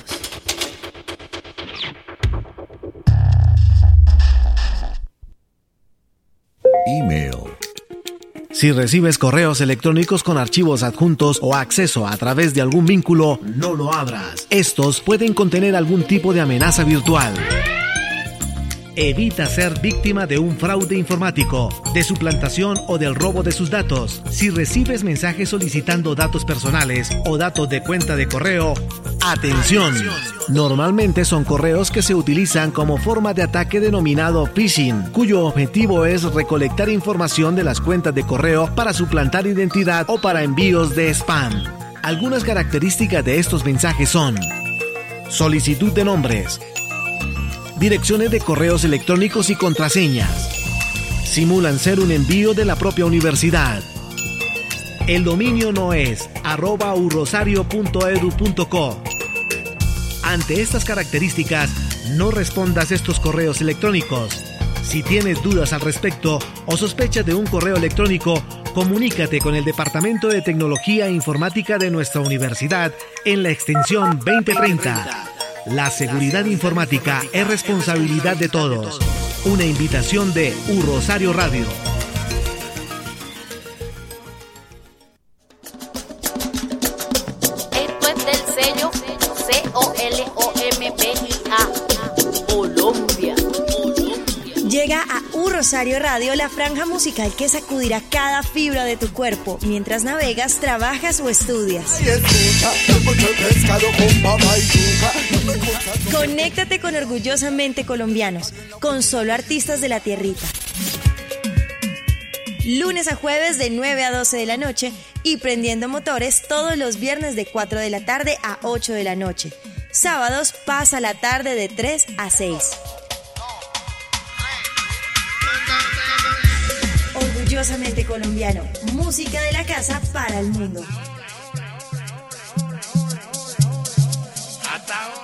Email. Si recibes correos electrónicos con archivos adjuntos o acceso a través de algún vínculo, no lo abras. Estos pueden contener algún tipo de amenaza virtual. Evita ser víctima de un fraude informático, de suplantación o del robo de sus datos. Si recibes mensajes solicitando datos personales o datos de cuenta de correo, ¡atención! Normalmente son correos que se utilizan como forma de ataque denominado phishing, cuyo objetivo es recolectar información de las cuentas de correo para suplantar identidad o para envíos de spam. Algunas características de estos mensajes son: solicitud de nombres, direcciones de correos electrónicos y contraseñas. Simulan ser un envío de la propia universidad. El dominio no es arroba urosario punto edu punto co. Ante estas características, no respondas estos correos electrónicos. Si tienes dudas al respecto o sospechas de un correo electrónico, comunícate con el Departamento de Tecnología e Informática de nuestra universidad en la extensión veinte treinta. La seguridad informática es responsabilidad de todos. Una invitación de U Rosario Radio. Esto es del sello C O L O M B I A, Colombia. Llega a U Rosario Radio la franja musical que sacudirá cada fibra de tu cuerpo mientras navegas, trabajas o estudias. Conéctate con Orgullosamente Colombianos, con solo artistas de la tierrita. Lunes a jueves de nueve a doce de la noche y prendiendo motores todos los viernes de cuatro de la tarde a ocho de la noche. Sábados pasa la tarde de tres a seis. Orgullosamente Colombiano, música de la casa para el mundo. Hasta ahora.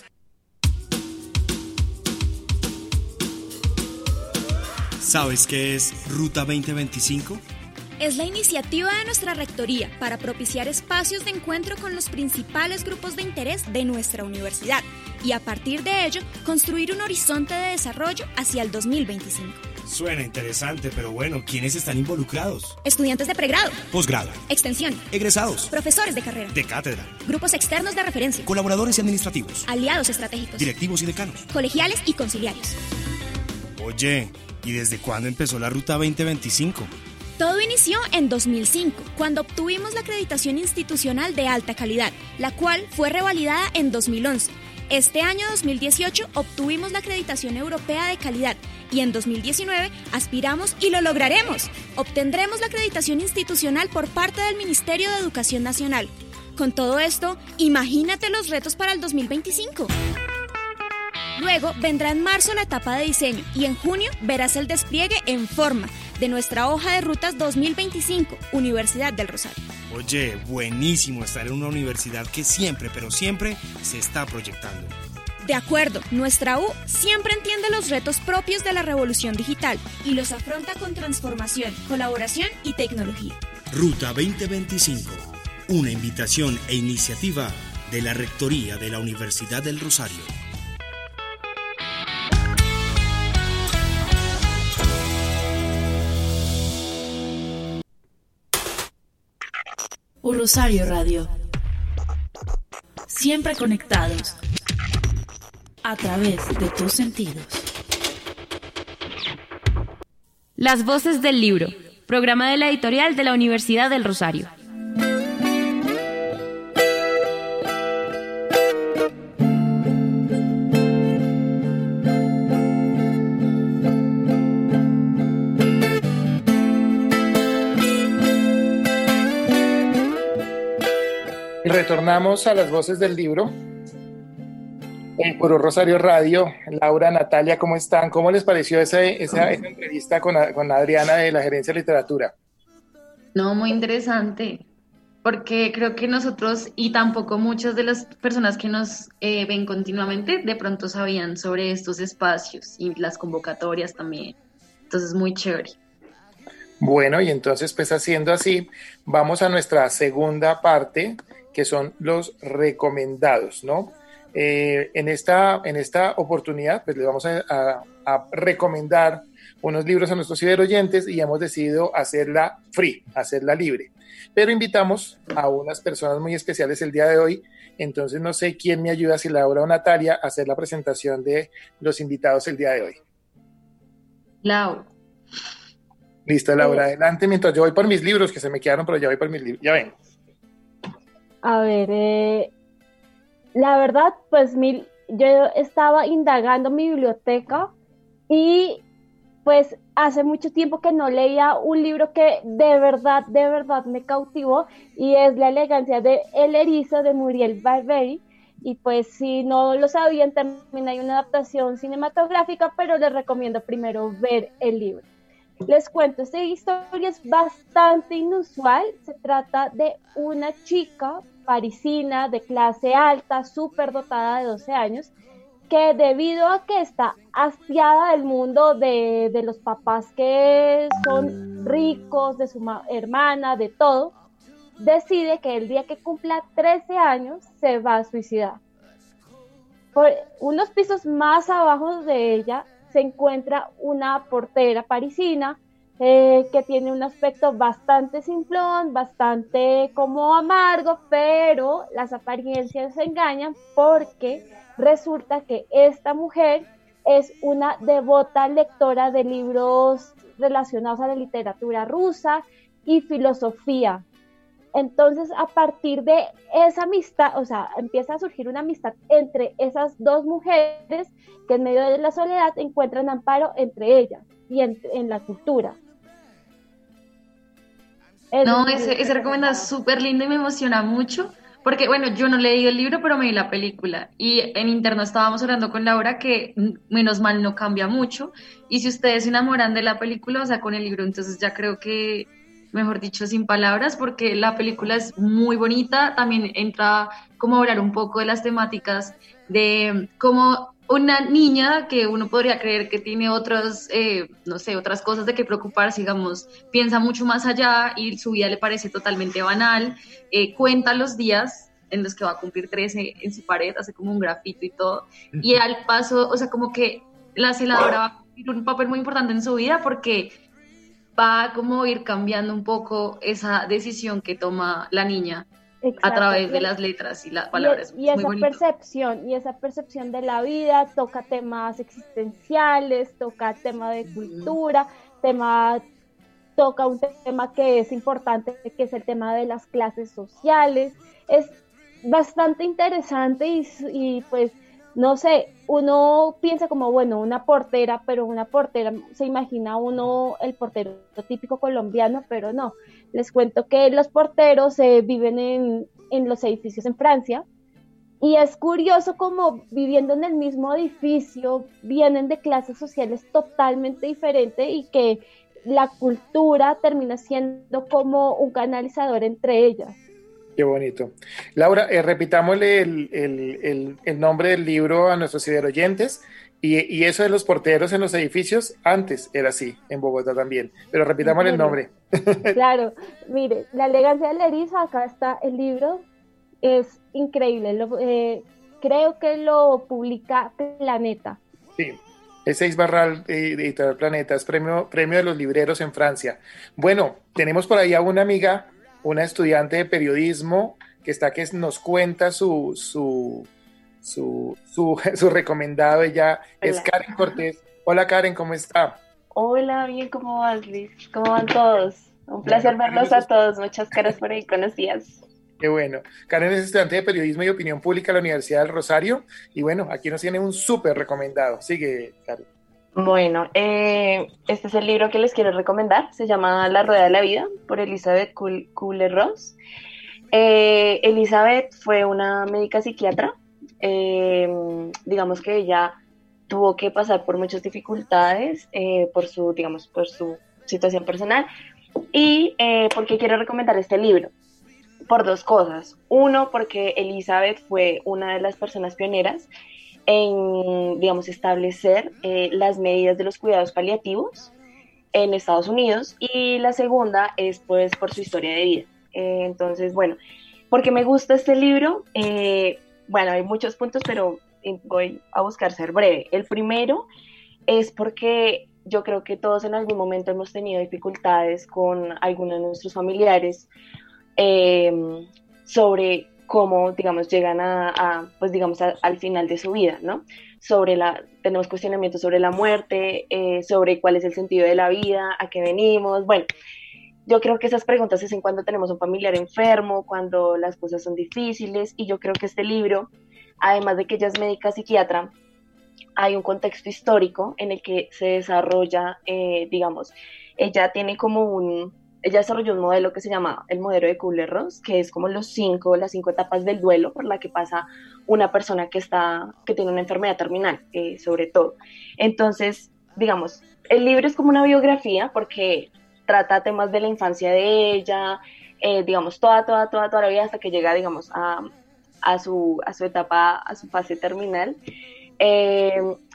¿Sabes qué es Ruta veinte veinticinco? Es la iniciativa de nuestra rectoría para propiciar espacios de encuentro con los principales grupos de interés de nuestra universidad y a partir de ello construir un horizonte de desarrollo hacia el dos mil veinticinco. Suena interesante, pero bueno, ¿quiénes están involucrados? Estudiantes de pregrado, posgrado, extensión, egresados, profesores de carrera, de cátedra, grupos externos de referencia, colaboradores y administrativos, aliados estratégicos, directivos y decanos, colegiales y conciliarios. Oye, ¿y desde cuándo empezó la Ruta veinte veinticinco? Todo inició en dos mil cinco, cuando obtuvimos la acreditación institucional de alta calidad, la cual fue revalidada en dos mil once. Este año dos mil dieciocho obtuvimos la acreditación europea de calidad y en dos mil diecinueve aspiramos y lo lograremos. Obtendremos la acreditación institucional por parte del Ministerio de Educación Nacional. Con todo esto, imagínate los retos para el dos mil veinticinco. Luego vendrá en marzo la etapa de diseño y en junio verás el despliegue en forma de nuestra hoja de rutas dos mil veinticinco, Universidad del Rosario. Oye, buenísimo estar en una universidad que siempre, pero siempre se está proyectando. De acuerdo, nuestra U siempre entiende los retos propios de la revolución digital y los afronta con transformación, colaboración y tecnología. Ruta veinte veinticinco, una invitación e iniciativa de la Rectoría de la Universidad del Rosario. U Rosario Radio. Siempre conectados a través de tus sentidos. Las voces del libro, programa de la editorial de la Universidad del Rosario. Retornamos a las voces del libro eh, por Rosario Radio. Laura, Natalia, ¿cómo están? ¿Cómo les pareció esa, esa, esa entrevista con, con Adriana de la Gerencia de Literatura? No, muy interesante. porque creo que nosotros y tampoco muchas de las personas que nos eh, ven continuamente de pronto sabían sobre estos espacios y las convocatorias también. Entonces, muy chévere. Bueno, y entonces, pues haciendo así, vamos a nuestra segunda parte, que son los recomendados, ¿no? Eh, en, esta, en esta oportunidad, pues les vamos a, a, a recomendar unos libros a nuestros ciberoyentes y hemos decidido hacerla free, hacerla libre. Pero invitamos a unas personas muy especiales el día de hoy, entonces no sé quién me ayuda, si Laura o Natalia, a hacer la presentación de los invitados el día de hoy. Laura. Listo, Laura, eh, adelante, mientras yo voy por mis libros, que se me quedaron, pero ya voy por mis libros, ya ven. A ver, eh, la verdad, pues mi, yo estaba indagando mi biblioteca y pues hace mucho tiempo que no leía un libro que de verdad, de verdad me cautivó, y es La elegancia de El erizo de Muriel Barbery. Y pues si no lo sabían, también hay una adaptación cinematográfica, pero les recomiendo primero ver el libro. Les cuento, esta historia es bastante inusual. Se trata de una chica parisina de clase alta, súper dotada de doce años, que debido a que está hastiada del mundo de, de los papás que son ricos, de su ma- hermana, de todo, decide que el día que cumpla trece años se va a suicidar. Por unos pisos más abajo de ella se encuentra una portera parisina eh, que tiene un aspecto bastante simplón, bastante como amargo, pero las apariencias se engañan porque resulta que esta mujer es una devota lectora de libros relacionados a la literatura rusa y filosofía. Entonces, a partir de esa amistad, o sea, empieza a surgir una amistad entre esas dos mujeres que en medio de la soledad encuentran amparo entre ellas y en, en la cultura. Es no, ese, ese recomendado es súper lindo y me emociona mucho, porque bueno, yo no he leído el libro, pero me vi la película, y en interno estábamos hablando con Laura que menos mal no cambia mucho, y si ustedes se enamoran de la película, o sea, con el libro, entonces ya creo que, mejor dicho, sin palabras, porque la película es muy bonita, también entra como a hablar un poco de las temáticas de cómo una niña que uno podría creer que tiene otras, eh, no sé, otras cosas de qué preocuparse, digamos, piensa mucho más allá y su vida le parece totalmente banal, eh, cuenta los días en los que va a cumplir trece en su pared, hace como un grafito y todo, y al paso, o sea, como que la celadora va a cumplir un papel muy importante en su vida porque va a como ir cambiando un poco esa decisión que toma la niña. Exacto. A través de las letras y las palabras. Y, y esa bonito. percepción, y esa percepción de la vida, toca temas existenciales, toca tema de cultura, tema, toca un tema que es importante, que es el tema de las clases sociales. Es bastante interesante y, y pues, no sé, uno piensa como, bueno, una portera, pero una portera, se imagina uno el portero típico colombiano, pero no. Les cuento que los porteros eh, viven en, en los edificios en Francia, y es curioso como viviendo en el mismo edificio vienen de clases sociales totalmente diferentes y que la cultura termina siendo como un canalizador entre ellas. Qué bonito. Laura, eh, repitámosle el, el, el, el nombre del libro a nuestros ciberoyentes. Y, y eso de los porteros en los edificios, antes era así, en Bogotá también. Pero repitámosle el nombre. Claro, mire, La elegancia del erizo, acá está el libro, es increíble. Lo, eh, creo que lo publica Planeta. Sí, es Seis Barral, eh, de Editorial Planeta, es premio, premio de los libreros en Francia. Bueno, tenemos por ahí a una amiga, una estudiante de periodismo, que está que nos cuenta su... su Su, su, su recomendado. Ella Hola. Es Karen Cortés. Hola Karen, ¿cómo está? Hola, bien, ¿cómo vas, Luis? ¿Cómo van todos? Un placer bueno, verlos a todos, muchas caras por ahí conocidas. Qué bueno. Karen es estudiante de Periodismo y Opinión Pública en la Universidad del Rosario, y bueno, aquí nos tiene un súper recomendado. Sigue, Karen. Bueno, eh, este es el libro que les quiero recomendar, se llama La Rueda de la Vida, por Elizabeth Kubler-Ross. Eh, Elizabeth fue una médica psiquiatra. Eh, digamos que ella tuvo que pasar por muchas dificultades eh, por su, digamos, por su situación personal y eh, porque quiero recomendar este libro. por dos cosas. Uno, porque Elizabeth fue una de las personas pioneras en, digamos, establecer eh, las medidas de los cuidados paliativos en Estados Unidos, y la segunda es pues por su historia de vida. Eh, entonces, bueno, porque me gusta este libro, eh, bueno, hay muchos puntos, pero voy a buscar ser breve. El primero es porque yo creo que todos en algún momento hemos tenido dificultades con algunos de nuestros familiares eh, sobre cómo, digamos, llegan a, a pues, digamos, a, al final de su vida, ¿no? Sobre la, tenemos cuestionamientos sobre la muerte, eh, sobre cuál es el sentido de la vida, a qué venimos. Bueno, yo creo que esas preguntas se hacen cuando tenemos un familiar enfermo, cuando las cosas son difíciles, y yo creo que este libro, además de que ella es médica psiquiatra, hay un contexto histórico en el que se desarrolla, eh, digamos, ella tiene como un, ella desarrolló un modelo que se llama el modelo de Kubler-Ross, que es como los cinco, las cinco etapas del duelo por la que pasa una persona que está, que tiene una enfermedad terminal, eh, sobre todo. Entonces, digamos, el libro es como una biografía porque trata temas de la infancia de ella, eh, digamos, toda, toda, toda, toda la vida hasta que llega, digamos, a, a, su, a su etapa, a su fase terminal. Eh,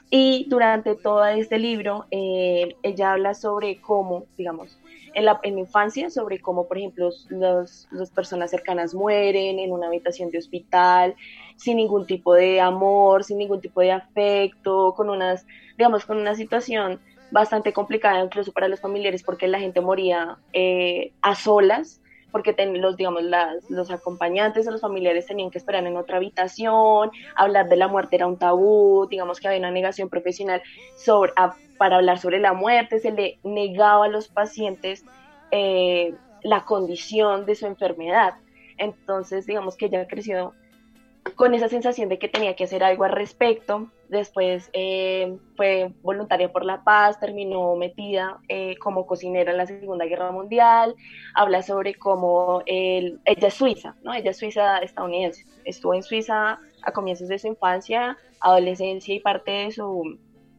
y durante todo este libro, eh, ella habla sobre cómo, digamos, en la, en la infancia, sobre cómo, por ejemplo, los, las personas cercanas mueren en una habitación de hospital, sin ningún tipo de amor, sin ningún tipo de afecto, con unas, digamos, con una situación bastante complicada incluso para los familiares, porque la gente moría eh, a solas, porque ten, los, digamos, las, los acompañantes o los familiares tenían que esperar en otra habitación, hablar de la muerte era un tabú, digamos que había una negación profesional sobre, a, para hablar sobre la muerte, se le negaba a los pacientes eh, la condición de su enfermedad. Entonces, digamos que ella creció con esa sensación de que tenía que hacer algo al respecto. Después eh, fue voluntaria por la paz, terminó metida eh, como cocinera en la Segunda Guerra Mundial. Habla sobre cómo él, ella es suiza, ¿no? Ella es suiza estadounidense. Estuvo en Suiza a comienzos de su infancia, adolescencia y parte de su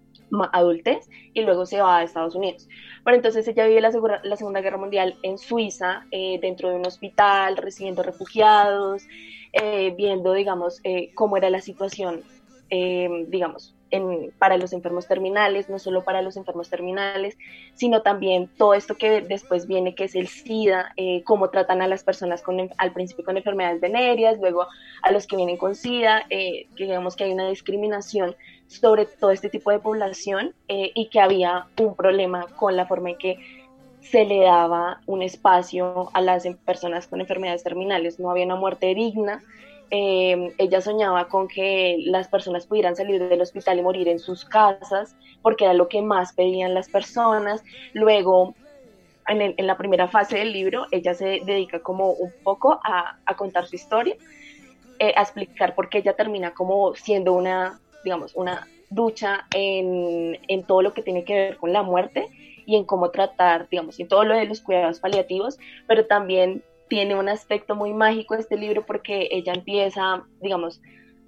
adultez, y luego se va a Estados Unidos. Pero entonces ella vive la, segura, la Segunda Guerra Mundial en Suiza, eh, dentro de un hospital, recibiendo refugiados, eh, viendo, digamos, eh, cómo era la situación, eh, digamos, en, para los enfermos terminales, no solo para los enfermos terminales, sino también todo esto que después viene, que es el SIDA, eh, cómo tratan a las personas con, al principio con enfermedades venéreas, luego a los que vienen con SIDA, eh, que digamos que hay una discriminación sobre todo este tipo de población, eh, y que había un problema con la forma en que se le daba un espacio a las personas con enfermedades terminales. No había una muerte digna. Eh, ella soñaba con que las personas pudieran salir del hospital y morir en sus casas, porque era lo que más pedían las personas. Luego, en, el, en la primera fase del libro, ella se dedica como un poco a, a contar su historia, eh, a explicar por qué ella termina como siendo una, digamos, una ducha en, en todo lo que tiene que ver con la muerte y en cómo tratar, digamos, en todo lo de los cuidados paliativos, pero también tiene un aspecto muy mágico este libro porque ella empieza, digamos,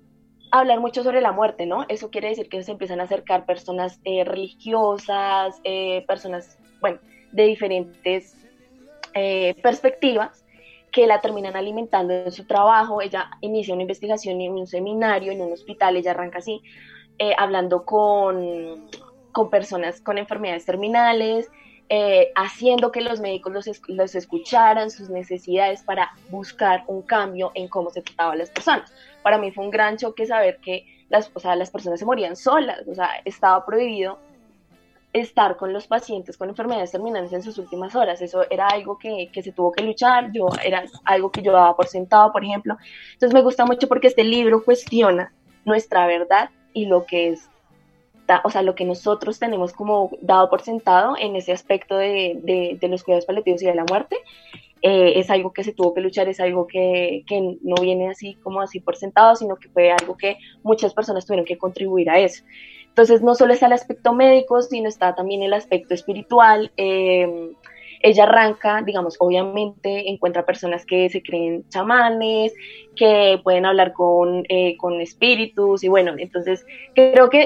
a hablar mucho sobre la muerte, ¿no? Eso quiere decir que se empiezan a acercar personas eh, religiosas, eh, personas, bueno, de diferentes eh, perspectivas, que la terminan alimentando en su trabajo. Ella inicia una investigación en un seminario, en un hospital, ella arranca así, eh, hablando con, con personas con enfermedades terminales, eh, haciendo que los médicos los, los escucharan, sus necesidades, para buscar un cambio en cómo se trataban las personas. Para mí fue un gran choque saber que las, o sea, las personas se morían solas, o sea, estaba prohibido estar con los pacientes con enfermedades terminales en sus últimas horas. Eso era algo que, que se tuvo que luchar, yo, era algo que yo daba por sentado, por ejemplo. Entonces me gusta mucho porque este libro cuestiona nuestra verdad y lo que es, o sea, lo que nosotros tenemos como dado por sentado en ese aspecto de, de, de los cuidados paliativos y de la muerte. Eh, es algo que se tuvo que luchar, es algo que, que no viene así como así por sentado, sino que fue algo que muchas personas tuvieron que contribuir a eso. Entonces no solo está el aspecto médico, sino está también el aspecto espiritual. Eh, ella arranca, digamos, obviamente encuentra personas que se creen chamanes, que pueden hablar con, eh, con espíritus, y bueno, entonces creo que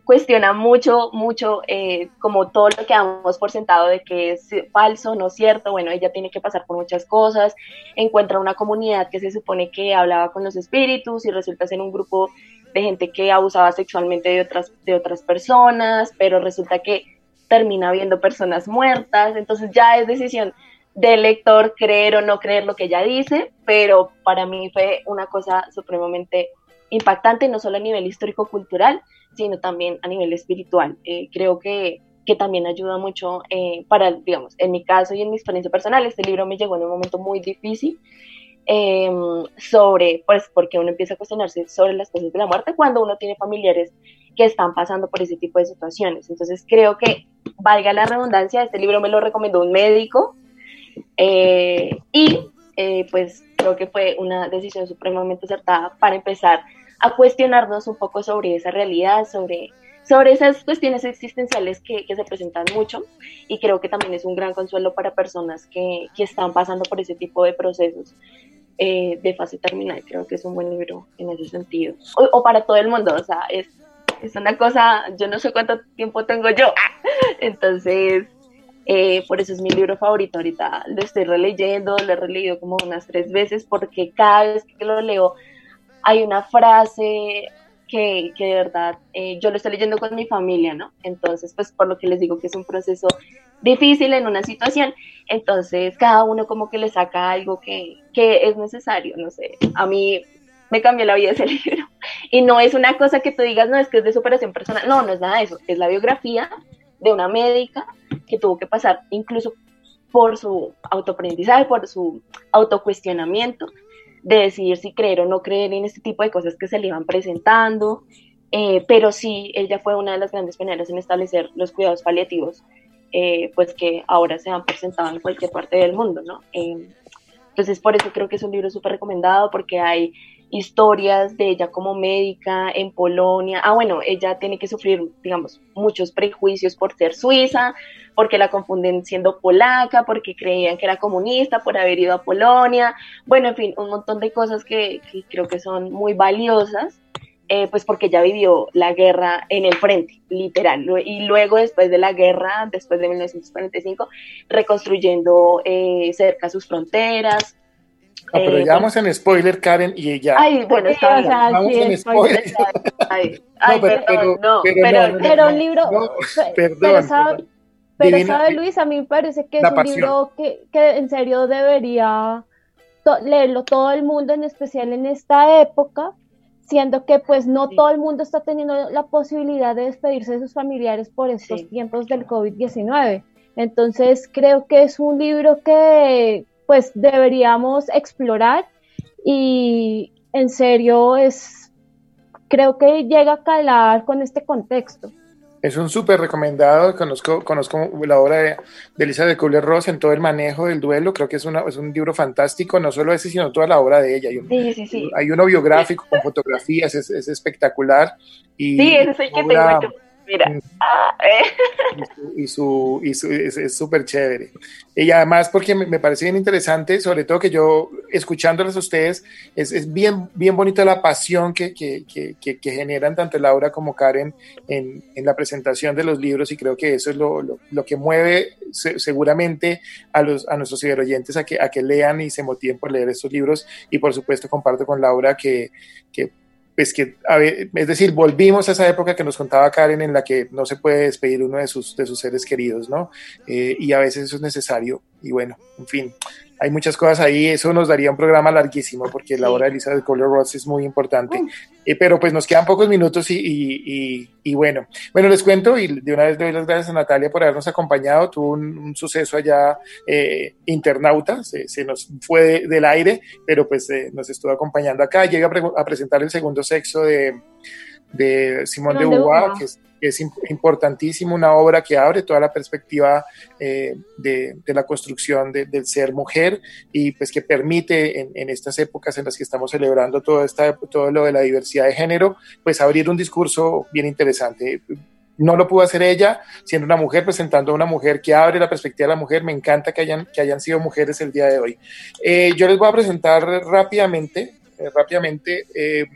cuestiona mucho, mucho eh, como todo lo que damos por sentado de que es falso, no cierto. Bueno, ella tiene que pasar por muchas cosas, encuentra una comunidad que se supone que hablaba con los espíritus y resulta ser un grupo de gente que abusaba sexualmente de otras, de otras personas, pero resulta que termina viendo personas muertas. Entonces ya es decisión del lector creer o no creer lo que ella dice, pero para mí fue una cosa supremamente impactante, no solo a nivel histórico-cultural, sino también a nivel espiritual. Eh, creo que, que también ayuda mucho eh, para, digamos, en mi caso y en mi experiencia personal, este libro me llegó en un momento muy difícil, eh, sobre, pues, porque uno empieza a cuestionarse sobre las cosas de la muerte cuando uno tiene familiares que están pasando por ese tipo de situaciones. Entonces creo que, valga la redundancia, este libro me lo recomendó un médico, eh, y eh, pues creo que fue una decisión supremamente acertada para empezar a cuestionarnos un poco sobre esa realidad, sobre, sobre esas cuestiones existenciales que, que se presentan mucho, y creo que también es un gran consuelo para personas que, que están pasando por ese tipo de procesos eh, de fase terminal. Creo que es un buen libro en ese sentido, o, o para todo el mundo. O sea, es, es una cosa, yo no sé cuánto tiempo tengo yo, entonces eh, por eso es mi libro favorito. Ahorita lo estoy releyendo, lo he releído como unas tres veces, porque cada vez que lo leo hay una frase que, que de verdad, eh, yo lo estoy leyendo con mi familia, ¿no? Entonces, pues por lo que les digo que es un proceso difícil en una situación, entonces cada uno como que le saca algo que, que es necesario, no sé, a mí me cambió la vida ese libro, y no es una cosa que tú digas, no, es que es de superación personal, no, no es nada de eso, es la biografía de una médica que tuvo que pasar incluso por su autoaprendizaje, por su autocuestionamiento, de decidir si creer o no creer en este tipo de cosas que se le iban presentando, eh, pero sí, ella fue una de las grandes pioneras en establecer los cuidados paliativos, eh, pues que ahora se han presentado en cualquier parte del mundo, ¿no? Eh, entonces, por eso creo que es un libro súper recomendado, porque hay historias de ella como médica en Polonia. Ah, bueno, ella tiene que sufrir, digamos, muchos prejuicios por ser suiza, porque la confunden siendo polaca, porque creían que era comunista por haber ido a Polonia. Bueno, en fin, un montón de cosas que, que creo que son muy valiosas, eh, pues porque ella vivió la guerra en el frente, literal. Y luego, después de la guerra, después de mil novecientos cuarenta y cinco, reconstruyendo eh, cerca sus fronteras. Ah, pero eh, ya vamos en spoiler, Karen, y ya. Ay, bueno, está bien. Vamos sí, en spoiler. Ay, ay, No, pero- perdón, no, pero- pero, no, no, no, Pero no, un libro, no, pe- perdón, pero sabe, perdón. pero Divina- sabe, Luis, a mí me parece que es La un pasión. libro que, que en serio debería to- leerlo todo el mundo, en especial en esta época, siendo que pues no todo el mundo está teniendo la posibilidad de despedirse de sus familiares por estos tiempos del COVID diecinueve. Entonces creo que es un libro que pues deberíamos explorar, y en serio es, creo que llega a calar con este contexto. Es un súper recomendado. Conozco, conozco la obra de, de Elizabeth Kubler-Ross en todo el manejo del duelo. Creo que es, una, es un libro fantástico, no solo ese, sino toda la obra de ella. Hay, un, sí, sí, sí. hay uno biográfico con fotografías, es, es espectacular. Y Sí, ese es el que obra- tengo yo. Mira. Ah, eh. y su, y su, es es súper chévere. Y además porque me, me parece bien interesante, sobre todo que yo, escuchándolas a ustedes, es, es bien, bien bonita la pasión que, que, que, que, que generan tanto Laura como Karen en, en la presentación de los libros, y creo que eso es lo, lo, lo que mueve se, seguramente a, los, a nuestros ciberoyentes a que, a que lean y se motiven por leer estos libros. Y por supuesto comparto con Laura que, que pues que, a ver, es decir, volvimos a esa época que nos contaba Karen, en la que no se puede despedir uno de sus, de sus seres queridos, ¿no? Eh, y a veces eso es necesario, y bueno, en fin, hay muchas cosas ahí. Eso nos daría un programa larguísimo, porque la obra de Elizabeth Kubler-Ross es muy importante, eh, pero pues nos quedan pocos minutos y, y, y, y bueno, bueno, les cuento, y de una vez doy las gracias a Natalia por habernos acompañado. Tuvo un, un suceso allá, eh, internauta, se, se nos fue de, del aire, pero pues eh, nos estuvo acompañando acá. Llega a, pre a presentar El segundo sexo de, de Simone de Beauvoir, que es, que es importantísimo, una obra que abre toda la perspectiva eh, de, de la construcción de, del ser mujer, y pues que permite en, en estas épocas en las que estamos celebrando todo, esta, todo lo de la diversidad de género, pues abrir un discurso bien interesante. No lo pudo hacer ella, siendo una mujer, presentando a una mujer que abre la perspectiva de la mujer. Me encanta que hayan, que hayan sido mujeres el día de hoy. Eh, yo les voy a presentar rápidamente, eh, rápidamente, eh,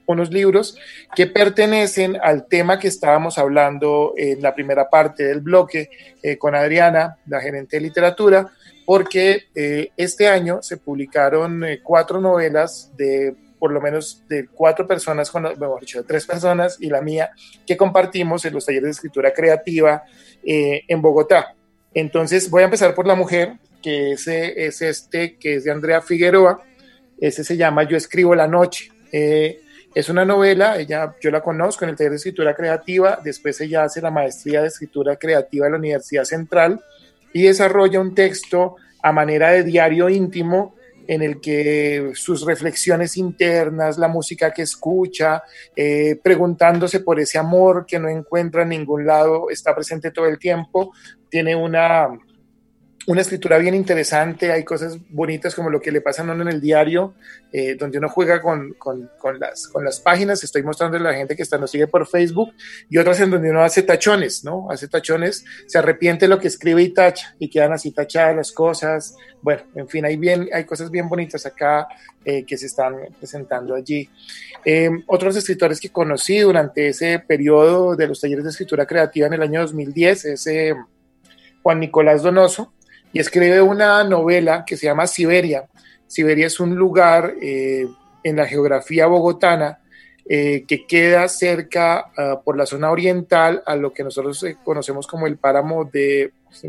unos libros que pertenecen al tema que estábamos hablando en la primera parte del bloque eh, con Adriana, la gerente de literatura, porque eh, este año se publicaron eh, cuatro novelas de por lo menos de cuatro personas, con, mejor dicho, de tres personas y la mía, que compartimos en los talleres de escritura creativa eh, en Bogotá. Entonces voy a empezar por la mujer, que ese es este, que es de Andrea Figueroa. Ese se llama Yo escribo la noche. Eh, es una novela, ella, yo la conozco en el taller de escritura creativa, después ella hace la maestría de escritura creativa en la Universidad Central y desarrolla un texto a manera de diario íntimo en el que sus reflexiones internas, la música que escucha, eh, preguntándose por ese amor que no encuentra en ningún lado, está presente todo el tiempo, tiene una, una escritura bien interesante, hay cosas bonitas como lo que le pasa a uno en el diario, eh, donde uno juega con, con, con, las, con las páginas, estoy mostrando a la gente que está, nos sigue por Facebook, y otras en donde uno hace tachones, ¿no? Hace tachones, se arrepiente de lo que escribe y tacha, y quedan así tachadas las cosas. Bueno, en fin, hay, bien, hay cosas bien bonitas acá eh, que se están presentando allí. Eh, otros escritores que conocí durante ese periodo de los talleres de escritura creativa en el año dos mil diez es eh, Juan Nicolás Donoso, y escribe una novela que se llama Siberia. Siberia es un lugar eh, en la geografía bogotana eh, que queda cerca uh, por la zona oriental a lo que nosotros eh, conocemos como el páramo de,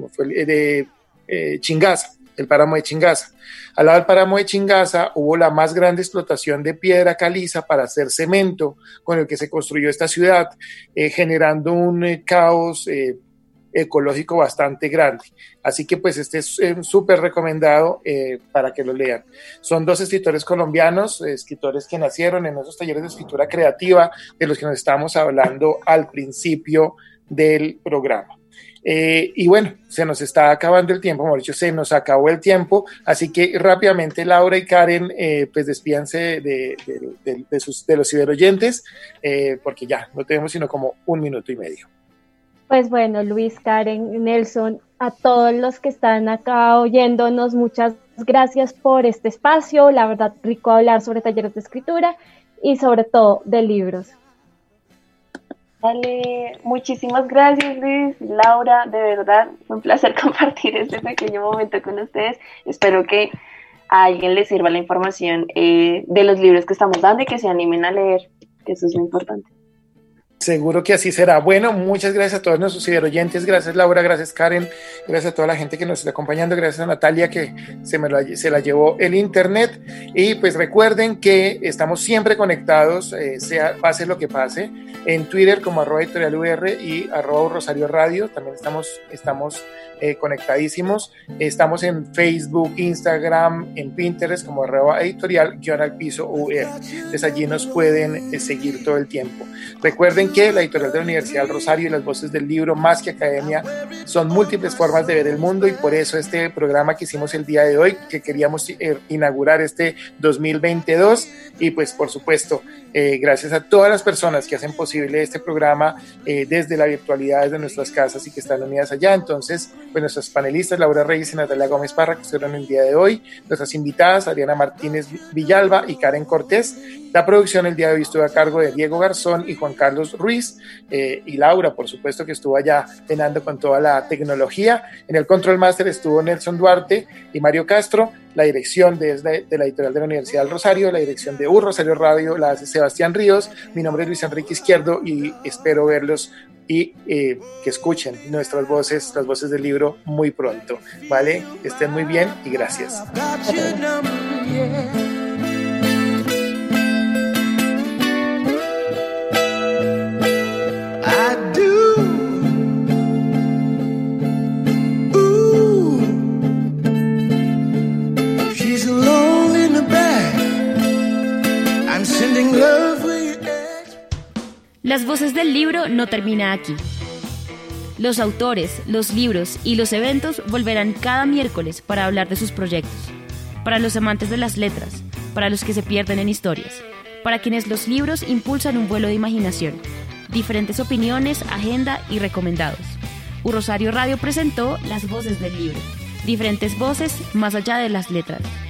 de eh, Chingaza, el páramo de Chingaza. Al lado del páramo de Chingaza hubo la más grande explotación de piedra caliza para hacer cemento con el que se construyó esta ciudad, eh, generando un eh, caos eh, ecológico bastante grande. Así que pues este es eh, súper recomendado eh, para que lo lean. Son dos escritores colombianos, eh, escritores que nacieron en esos talleres de escritura creativa de los que nos estábamos hablando al principio del programa. Eh, y bueno, se nos está acabando el tiempo, Mauricio, se nos acabó el tiempo, así que rápidamente Laura y Karen, eh, pues despídanse de, de, de, de, sus, de los ciberoyentes, eh, porque ya no tenemos sino como un minuto y medio. Pues bueno, Luis, Karen, Nelson, a todos los que están acá oyéndonos, muchas gracias por este espacio, la verdad rico hablar sobre talleres de escritura y sobre todo de libros. Vale, muchísimas gracias Luis, Laura, de verdad, fue un placer compartir este pequeño momento con ustedes, espero que a alguien le sirva la información eh, de los libros que estamos dando y que se animen a leer, que eso es muy importante. Seguro que así será. Bueno, muchas gracias a todos nuestros ciberoyentes, gracias Laura, gracias Karen, gracias a toda la gente que nos está acompañando, gracias a Natalia que se, me la, se la llevó el internet, y pues recuerden que estamos siempre conectados, eh, sea pase lo que pase, en Twitter como arroba editorial U R y arroba Rosario Radio, también estamos, estamos eh, conectadísimos, estamos en Facebook, Instagram, en Pinterest como arroba editorial guión al piso U R, pues allí nos pueden eh, seguir todo el tiempo. Recuerden que la editorial de la Universidad del Rosario y las voces del libro Más que Academia son múltiples formas de ver el mundo, y por eso este programa que hicimos el día de hoy, que queríamos eh, inaugurar este dos mil veintidós, y pues por supuesto eh, gracias a todas las personas que hacen posible este programa eh, desde la virtualidad, desde nuestras casas y que están unidas allá. Entonces pues nuestras panelistas Laura Reyes y Natalia Gómez Parra, que estuvieron el día de hoy, nuestras invitadas Adriana Martínez Villalba y Karen Cortés. La producción el día de hoy estuvo a cargo de Diego Garzón y Juan Carlos Ruiz, eh, y Laura, por supuesto, que estuvo allá penando con toda la tecnología. En el Control Master estuvo Nelson Duarte y Mario Castro. La dirección de, de la editorial de la Universidad del Rosario, la dirección de U Rosario Radio la hace Sebastián Ríos. Mi nombre es Luis Enrique Izquierdo y espero verlos y eh, que escuchen nuestras voces, las voces del libro muy pronto, ¿vale? Estén muy bien y gracias. Las voces del libro no termina aquí. Los autores, los libros y los eventos volverán cada miércoles para hablar de sus proyectos. Para los amantes de las letras, para los que se pierden en historias, para quienes los libros impulsan un vuelo de imaginación, diferentes opiniones, agenda y recomendados. U Rosario Radio presentó Las voces del libro. Diferentes voces más allá de las letras.